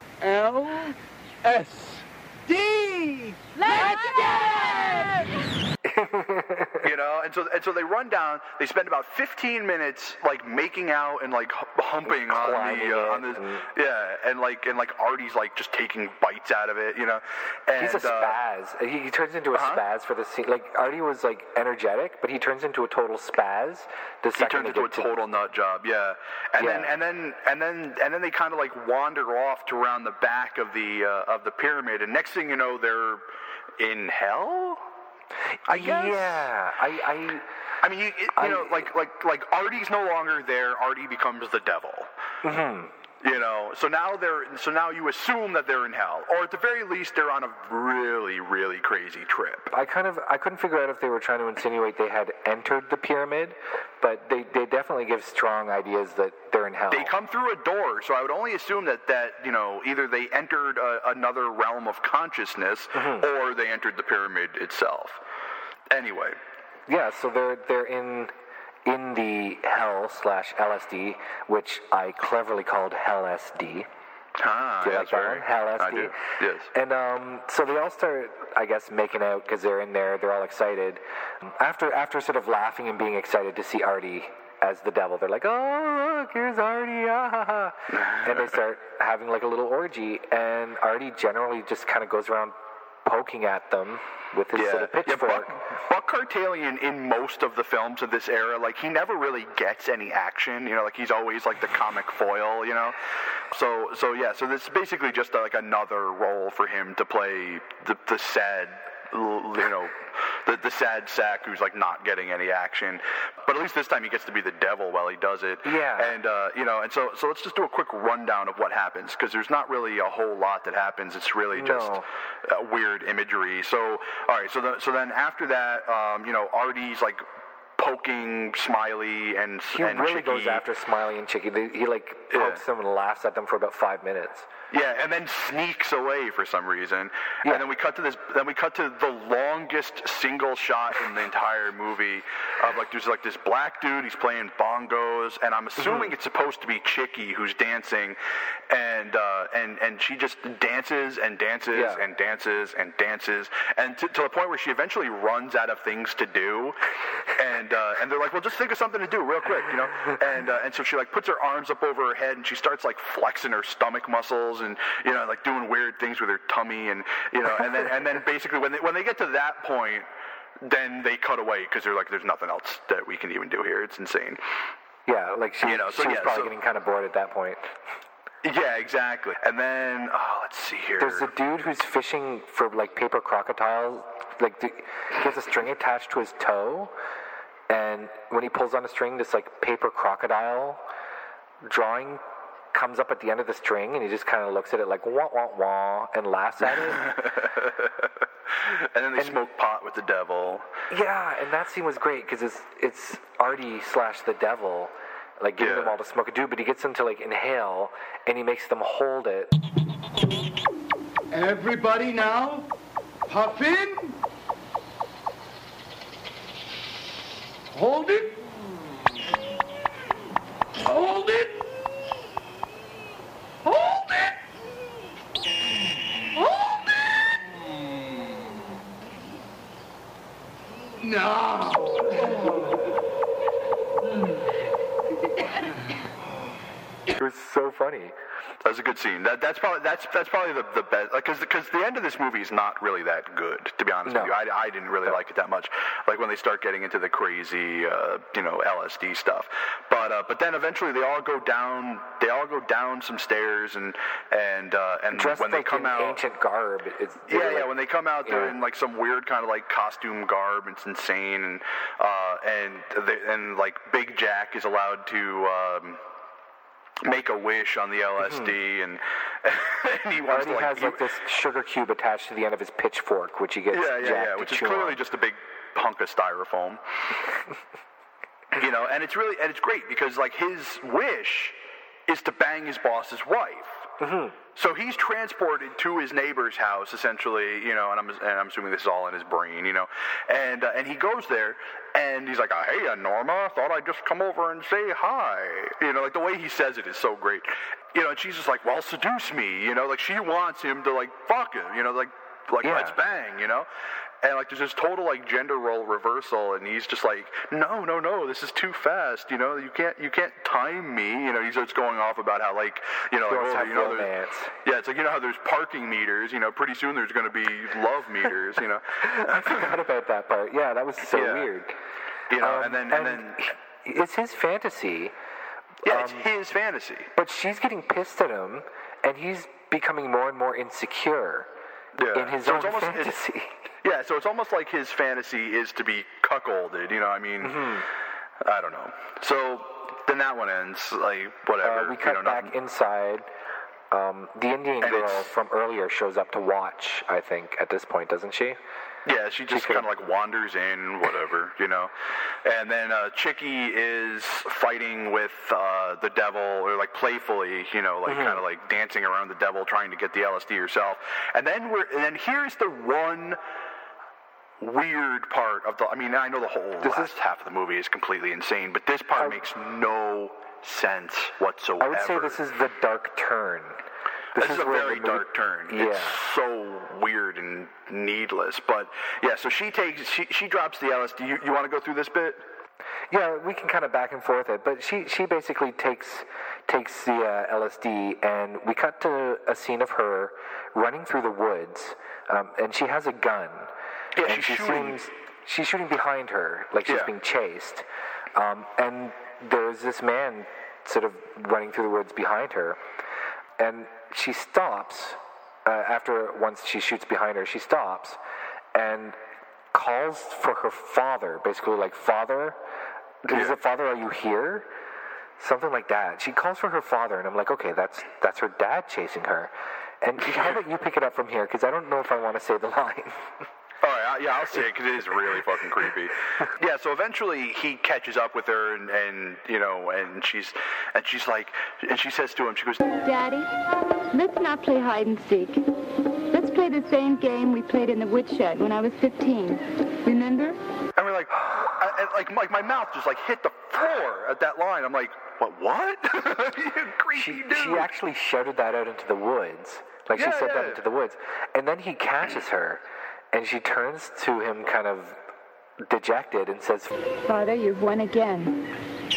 LSD. Let's get it! and so they run down. They spend about 15 minutes making out and humping on this, and Artie's just taking bites out of it, And he's a spaz. He turns into a spaz for the scene. Artie was energetic, but he turns into a total spaz. He turns into a total nut job, yeah. And then they kind of wander off to around the back of the pyramid, and next thing you know, they're in hell, I guess. Yeah, I mean, Artie's no longer there. Artie becomes the devil. Mm-hmm. So now you assume that they're in hell, or at the very least they're on a really, really crazy trip. I couldn't figure out if they were trying to insinuate they had entered the pyramid, but they definitely give strong ideas that they're in hell. They come through a door, so I would only assume that either they entered another realm of consciousness or they entered the pyramid itself. Anyway. Yeah, so they're in the hell/LSD, which I cleverly called Hell SD. Ah, do you like that one? Hell SD. I do. Yes. And so they all start, I guess, making out because they're in there. They're all excited. After sort of laughing and being excited to see Artie as the devil, they're like, "Oh, look, here's Artie!" Ah. And they start having like a little orgy. And Artie generally just kind of goes around poking at them with his little pitchfork. Buck Kartalian in most of the films of this era, like, he never really gets any action, like he's always like the comic foil, So this is basically just like another role for him to play the sad, the sad sack who's like not getting any action. But at least this time he gets to be the devil while he does it. Yeah. And and so let's just do a quick rundown of what happens, because there's not really a whole lot that happens. It's really just weird imagery. So all right, so then after that, Artie's like poking Smiley and really Chicky. goes after Smiley and Chicky. He like pokes them and laughs at them for about 5 minutes. Yeah, and then sneaks away for some reason. Yeah. And then we cut to this. Then we cut to the longest single shot in the entire movie of there's like this black dude. He's playing bongos, and I'm assuming it's supposed to be Chicky who's dancing, and she just dances and dances and dances and dances, and to the point where she eventually runs out of things to do, and they're like, well, just think of something to do real quick, and so she like puts her arms up over her head and she starts like flexing her stomach muscles and like doing weird things with her tummy and and then basically when they get to that point, then they cut away because they're like, there's nothing else that we can even do here. It's insane. Yeah, like she was probably getting kind of bored at that point. Yeah, exactly. And then, let's see here. There's a dude who's fishing for like paper crocodiles. Like he has a string attached to his toe, and when he pulls on the string, this like paper crocodile drawing comes up at the end of the string, and he just kind of looks at it like wah wah wah and laughs at it. And then they smoke pot with the devil. Yeah, and that scene was great because it's Artie / the devil, like getting them all to smoke a dude, but he gets them to like inhale, and he makes them hold it. Everybody now, puff in. Hold it. Hold it. Hold it. Hold it. No. It was so funny. That was a good scene. That's probably the best, because the end of this movie is not really that good, to be honest with you. I didn't really like it that much. Like when they start getting into the crazy, LSD stuff. But then eventually they all go down some stairs and dressed when they like come in out, ancient garb. When they come out, they're in like some weird kind of like costume garb. It's insane, and like Big Jack is allowed to make a wish on the LSD, and he wants Artie has like this sugar cube attached to the end of his pitchfork, which he gets Jack which to is chew clearly on. just a big hunk of styrofoam. And it's great because like his wish is to bang his boss's wife. So he's transported to his neighbor's house, essentially, and I'm assuming this is all in his brain, and he goes there, and he's like, hey, Norma, thought I'd just come over and say hi. Like the way he says it is so great. And she's just like, well, seduce me, like she wants him to like fuck him, like let's bang, And like there's this total like gender role reversal, and he's just like, no, this is too fast. You can't time me. He starts going off about how like there's, it's like how there's parking meters. Pretty soon there's going to be love meters. I forgot about that part. Yeah, that was so weird. And then it's his fantasy. Yeah, it's his fantasy. But she's getting pissed at him, and he's becoming more and more insecure in his own fantasy. Yeah, so it's almost like his fantasy is to be cuckolded, I don't know. So then that one ends, like, whatever. We cut back inside. The Indian girl from earlier shows up to watch, I think, at this point, doesn't she? Yeah, she just kind of like wanders in, whatever, you know. And then Chicky is fighting with the devil, or like playfully, you know, like kind of like dancing around the devil, trying to get the LSD herself. And then here's the one weird part of the. I mean, I know the whole last half of the movie is completely insane, but this part makes no sense whatsoever. I would say this is the dark turn. This is a very dark turn. Yeah. It's so weird and needless. But yeah, so she drops the LSD. You want to go through this bit? Yeah, we can kind of back and forth it, but she basically takes the LSD, and we cut to a scene of her running through the woods, and she has a gun. Yeah, and she's shooting behind her, like she's being chased. And there's this man sort of running through the woods behind her, and she stops once she shoots behind her. She stops and calls for her father, basically like, "Father, is it Father? Are you here?" Something like that. She calls for her father, and I'm like, okay, that's her dad chasing her. And how about you pick it up from here? Because I don't know if I want to say the line. All right, yeah, I'll say it because it is really fucking creepy. Yeah, so eventually he catches up with her, and you know, and she's like, and she says to him, she goes, Daddy, let's not play hide and seek. Let's play the same game we played in the woodshed when I was 15. Remember? And we're like, like my mouth just like hit the floor at that line. I'm like, what? You creepy dude. She actually shouted that out into the woods. Like she said that into the woods. And then he catches her, and she turns to him kind of dejected and says, Father, you've won again.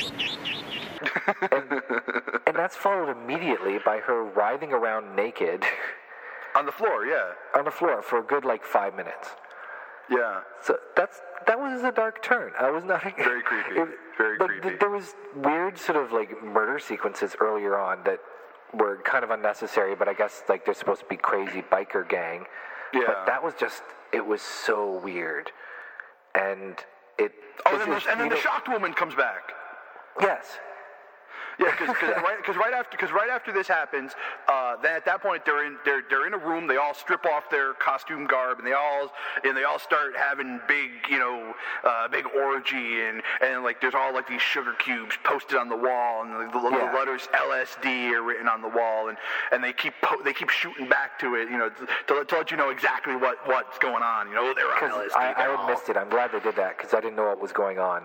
and that's followed immediately by her writhing around naked. On the floor, yeah. On the floor for a good, 5 minutes. Yeah. So that was a dark turn. I was not... Very creepy. Very creepy. There was weird sort of, murder sequences earlier on that were kind of unnecessary, but I guess, they're supposed to be crazy biker gang. Yeah. But that was just... It was so weird. And it... Oh, and then the shocked woman comes back. Yes. Yeah, because right after this happens, then at that point they're in a room. They all strip off their costume garb, and they all start having big big orgy, and there's all these sugar cubes posted on the wall, and the letters LSD are written on the wall, and they keep shooting back to it, to let you know exactly what's going on. They're on LSD. I had missed it. I'm glad they did that because I didn't know what was going on.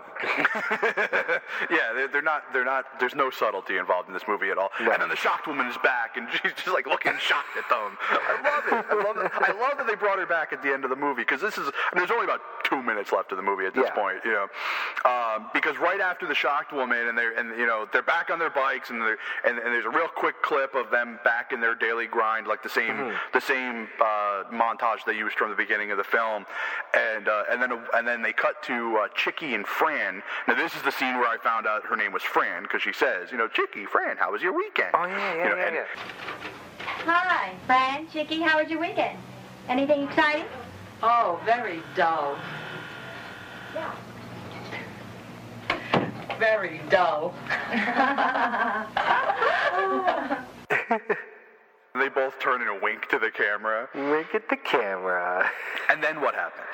Yeah, they're not. There's no subtlety involved in this movie at all. No. And then the shocked woman is back, and she's just looking shocked at them. I love it. I love that they brought her back at the end of the movie, because there's only about 2 minutes left of the movie at this point, because right after the shocked woman, and they're back on their bikes, and there's a real quick clip of them back in their daily grind, like the same montage they used from the beginning of the film, and then they cut to Chicky and Fran. Now this is the scene where I found out her name was Fran, because she says, Chicky, Fran, how was your weekend? Oh, yeah. Hi, Fran, Chicky, how was your weekend? Anything exciting? Oh, very dull. Yeah. Very dull. They both turn and wink to the camera. Wink at the camera. And then what happens?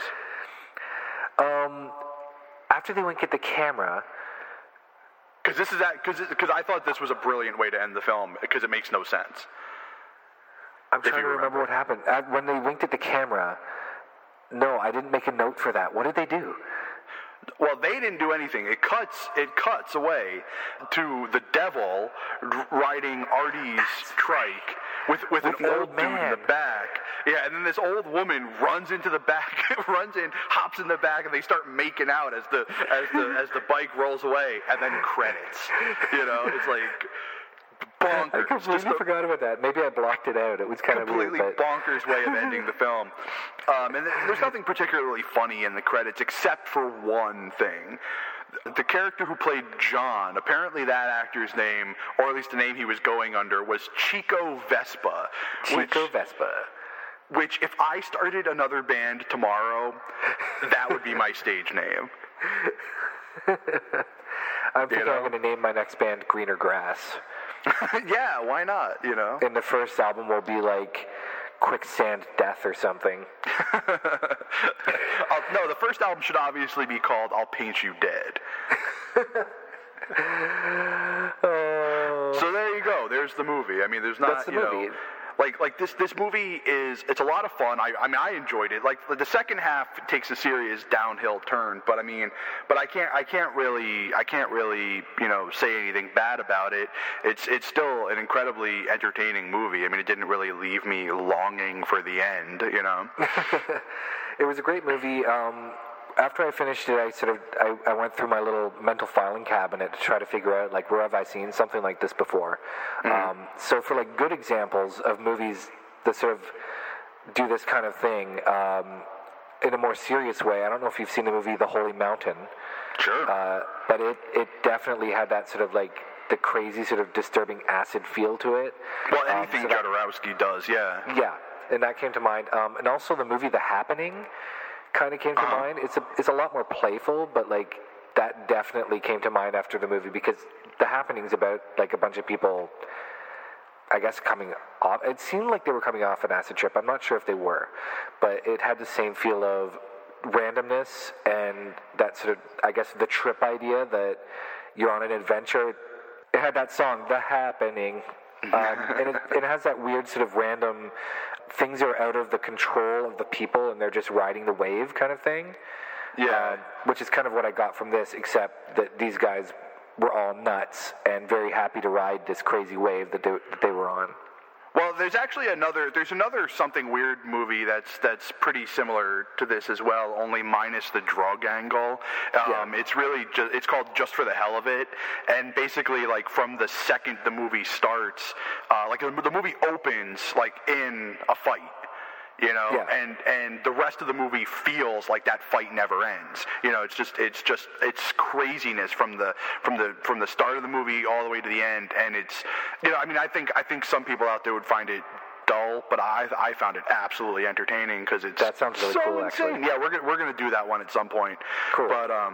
After they wink at the camera... Because I thought this was a brilliant way to end the film, because it makes no sense. I'm trying to remember what happened. When they winked at the camera, no, I didn't make a note for that. What did they do? Well, they didn't do anything. It cuts away to the devil riding Artie's trike with an old dude in the back. Yeah, and then this old woman runs into the back, hops in the back, and they start making out as the bike rolls away, and then credits. It's bonkers. I completely forgot about that. Maybe I blocked it out. It was kind of weird. Completely bonkers way of ending the film. And there's nothing particularly funny in the credits except for one thing. The character who played John, apparently that actor's name, or at least the name he was going under, was Chico Vespa. Which, if I started another band tomorrow, that would be my stage name. I'm thinking I'm going to name my next band Greener Grass. Yeah, why not, And the first album will be quicksand death or something. No, the first album should obviously be called "I'll Paint You Dead." So there you go. There's the movie. I mean, there's not, That's the movie. Like this movie it's a lot of fun. I mean, I enjoyed it. Like the second half takes a serious downhill turn, but I can't really say anything bad about it. It's still an incredibly entertaining movie. I mean, it didn't really leave me longing for the end, It was a great movie. After I finished it, I went through my little mental filing cabinet to try to figure out, like, where have I seen something like this before? So for, like, good examples of movies that sort of do this kind of thing in a more serious way, I don't know if you've seen the movie The Holy Mountain. Sure. But it definitely had that sort of, like, the crazy sort of disturbing acid feel to it. Well, anything Jodorowsky does, yeah. Yeah, and that came to mind. And also the movie The Happening kind of came to mind. It's a lot more playful, but like that definitely came to mind after the movie because The Happening's about like a bunch of people, I guess, coming off. It seemed like they were coming off an acid trip. I'm not sure if they were, but it had the same feel of randomness and that sort of, I guess, the trip idea that you're on an adventure. It had that song, The Happening, and it has that weird sort of random, things are out of the control of the people and they're just riding the wave kind of thing. Yeah. Which is kind of what I got from this, except that these guys were all nuts and very happy to ride this crazy wave that they were on. Well, there's another something weird movie that's pretty similar to this as well, only minus the drug angle. It's really it's called Just for the Hell of It, and basically like from the second the movie starts, like the movie opens like in a fight. And the rest of the movie feels like that fight never ends. It's craziness from the start of the movie all the way to the end, and it's, I think some people out there would find it dull, but I found it absolutely entertaining because it's that sounds really so cool, insane. actually. Yeah, we're gonna do that one at some point. Cool.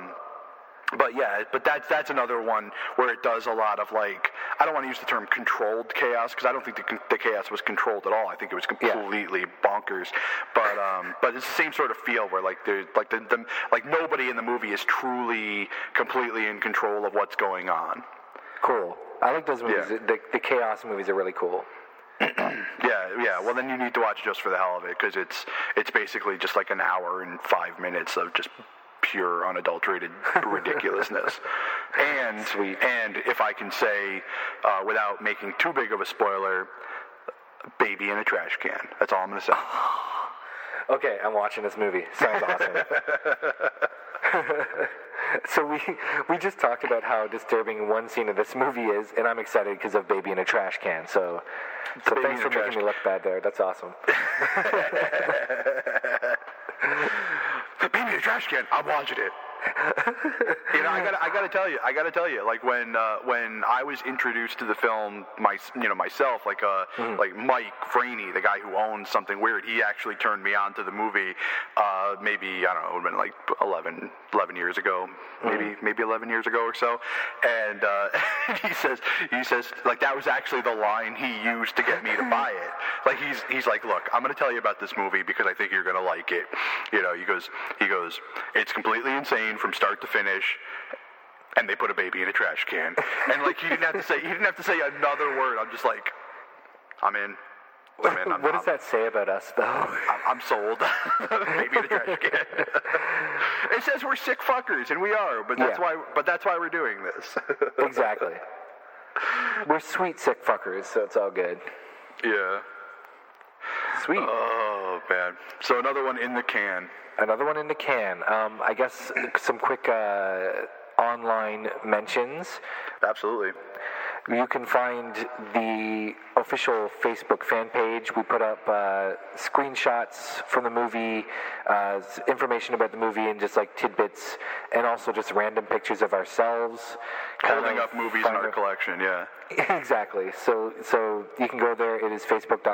But that's another one where it does a lot of like, I don't want to use the term controlled chaos because I don't think the chaos was controlled at all. I think it was completely bonkers. But it's the same sort of feel where like there's like like nobody in the movie is truly completely in control of what's going on. Cool. I like those movies. Yeah. The chaos movies are really cool. Yeah. Well, then you need to watch Just for the Hell of It because it's basically just like an hour and 5 minutes of just pure unadulterated ridiculousness. And if I can say, without making too big of a spoiler, baby in a trash can. That's all I'm going to say. Okay, I'm watching this movie. Sounds awesome. So we just talked about how disturbing one scene of this movie is, and I'm excited because of baby in a trash can. So thanks for making me look bad there. That's awesome. Baby in a trash can. I'm watching it. I gotta tell you, like when I was introduced to the film, myself, like Mike Franey, the guy who owns Something Weird, he actually turned me on to the movie. Maybe I don't know, it would have been like 11 years ago, maybe 11 years ago or so. And he says like that was actually the line he used to get me to buy it. Like he's like, look, I'm gonna tell you about this movie because I think you're gonna like it. He goes, it's completely insane from start to finish, and they put a baby in a trash can, and like he didn't have to say another word. I'm just like, I'm in. What does that say about us, though? I'm sold. Baby in a trash can. It says we're sick fuckers, and we are, but that's why we're doing this. Exactly. We're sweet sick fuckers, so it's all good. Yeah. Sweet. Oh man. So another one in the can. Another one in the can. I guess some quick online mentions. Absolutely. You can find the official Facebook fan page. We put up screenshots from the movie, information about the movie, and just like tidbits, and also just random pictures of ourselves. Holding up movies in our collection, yeah. Exactly. So you can go there. It is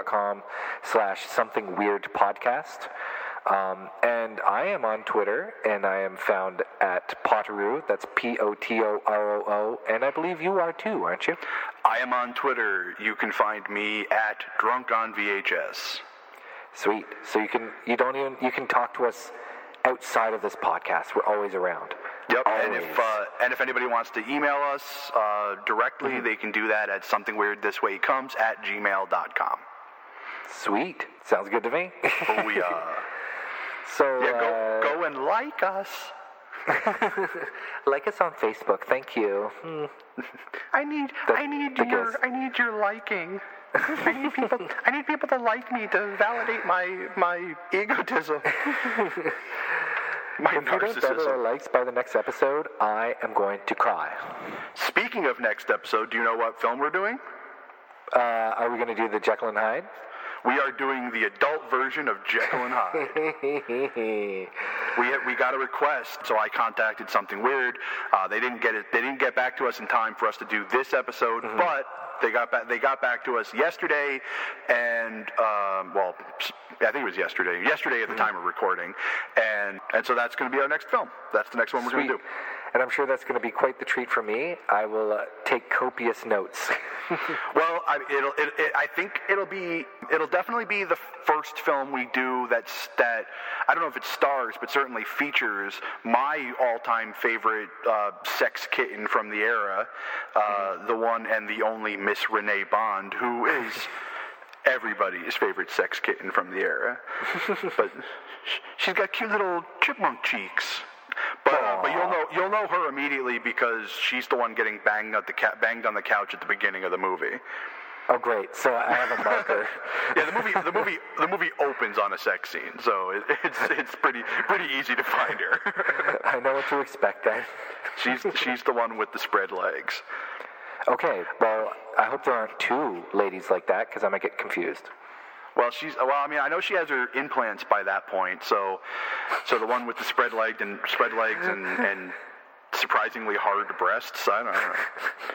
facebook.com/somethingweirdpodcast. And I am on Twitter, and I am found at Potteroo. That's Potoro, and I believe you are too, aren't you? I am on Twitter. You can find me at DrunkOnVHS. Sweet. So you can talk to us outside of this podcast. We're always around. Yep. Always. And if anybody wants to email us directly, they can do that at somethingweirrdthiswaycomes@gmail.com. Sweet. Sounds good to me. Oh yeah. So go and like us. Like us on Facebook. Thank you. I need your liking. I need people to like me to validate my egotism. My if you don't double our likes by the next episode, I am going to cry. Speaking of next episode, do you know what film we're doing? Are we going to do the Jekyll and Hyde? We are doing the adult version of Jekyll and Hyde. We got a request, so I contacted Something Weird. They didn't get back to us in time for us to do this episode, but they got back to us yesterday, and I think it was yesterday at the time of recording, and so that's going to be our next film. That's the next one we're going to do. And I'm sure that's going to be quite the treat for me. I will take copious notes. Well, I think it'll definitely be the first film we do that I don't know if it stars, but certainly features my all-time favorite sex kitten from the era, the one and the only Miss Renee Bond, who is everybody's favorite sex kitten from the era. But she's got cute little chipmunk cheeks. But you'll know her immediately because she's the one getting banged on the couch at the beginning of the movie. Oh, great! So I have a marker. Yeah, the movie opens on a sex scene, so it's pretty easy to find her. I know what to expect then. She's the one with the spread legs. Okay, well, I hope there aren't two ladies like that because I might get confused. Well, I know she has her implants by that point, so the one with the spread legs and surprisingly hard breasts. I don't know.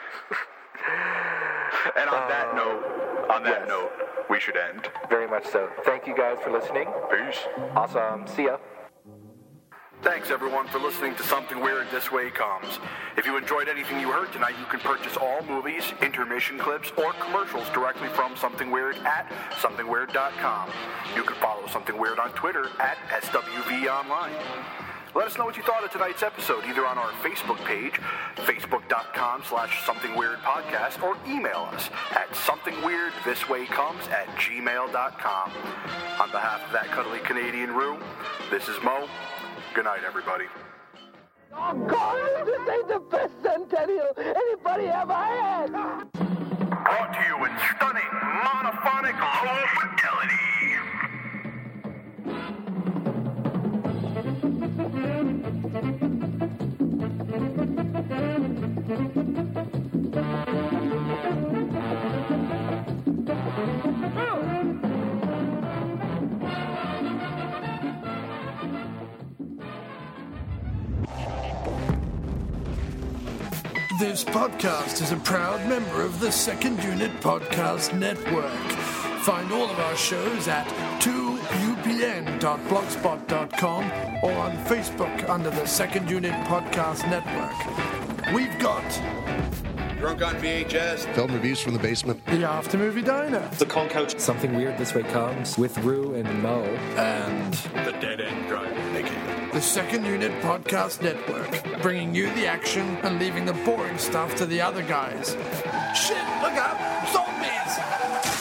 And on that note, we should end. Very much so. Thank you guys for listening. Peace. Awesome. See ya. Thanks, everyone, for listening to Something Weird This Way Comes. If you enjoyed anything you heard tonight, you can purchase all movies, intermission clips, or commercials directly from Something Weird at somethingweird.com. You can follow Something Weird on Twitter at SWVOnline. Let us know what you thought of tonight's episode, either on our Facebook page, facebook.com/somethingweirdpodcast, or email us at somethingweirdthiswaycomes@gmail.com. On behalf of that cuddly Canadian Roo, this is Mo. Good night, everybody. Oh, God, this ain't the best centennial anybody ever had. Brought to you in stunning monophonic low fidelity. This podcast is a proud member of the Second Unit Podcast Network. Find all of our shows at 2upn.blogspot.com or on Facebook under the Second Unit Podcast Network. We've got Drunk on VHS, film reviews from the basement, the After Movie Diner, the Cold Couch, Something Weird This Way Comes with Roo and Mo, and the Dead End Drive. The Second Unit Podcast Network, bringing you the action and leaving the boring stuff to the other guys. Shit, look out! Zombies!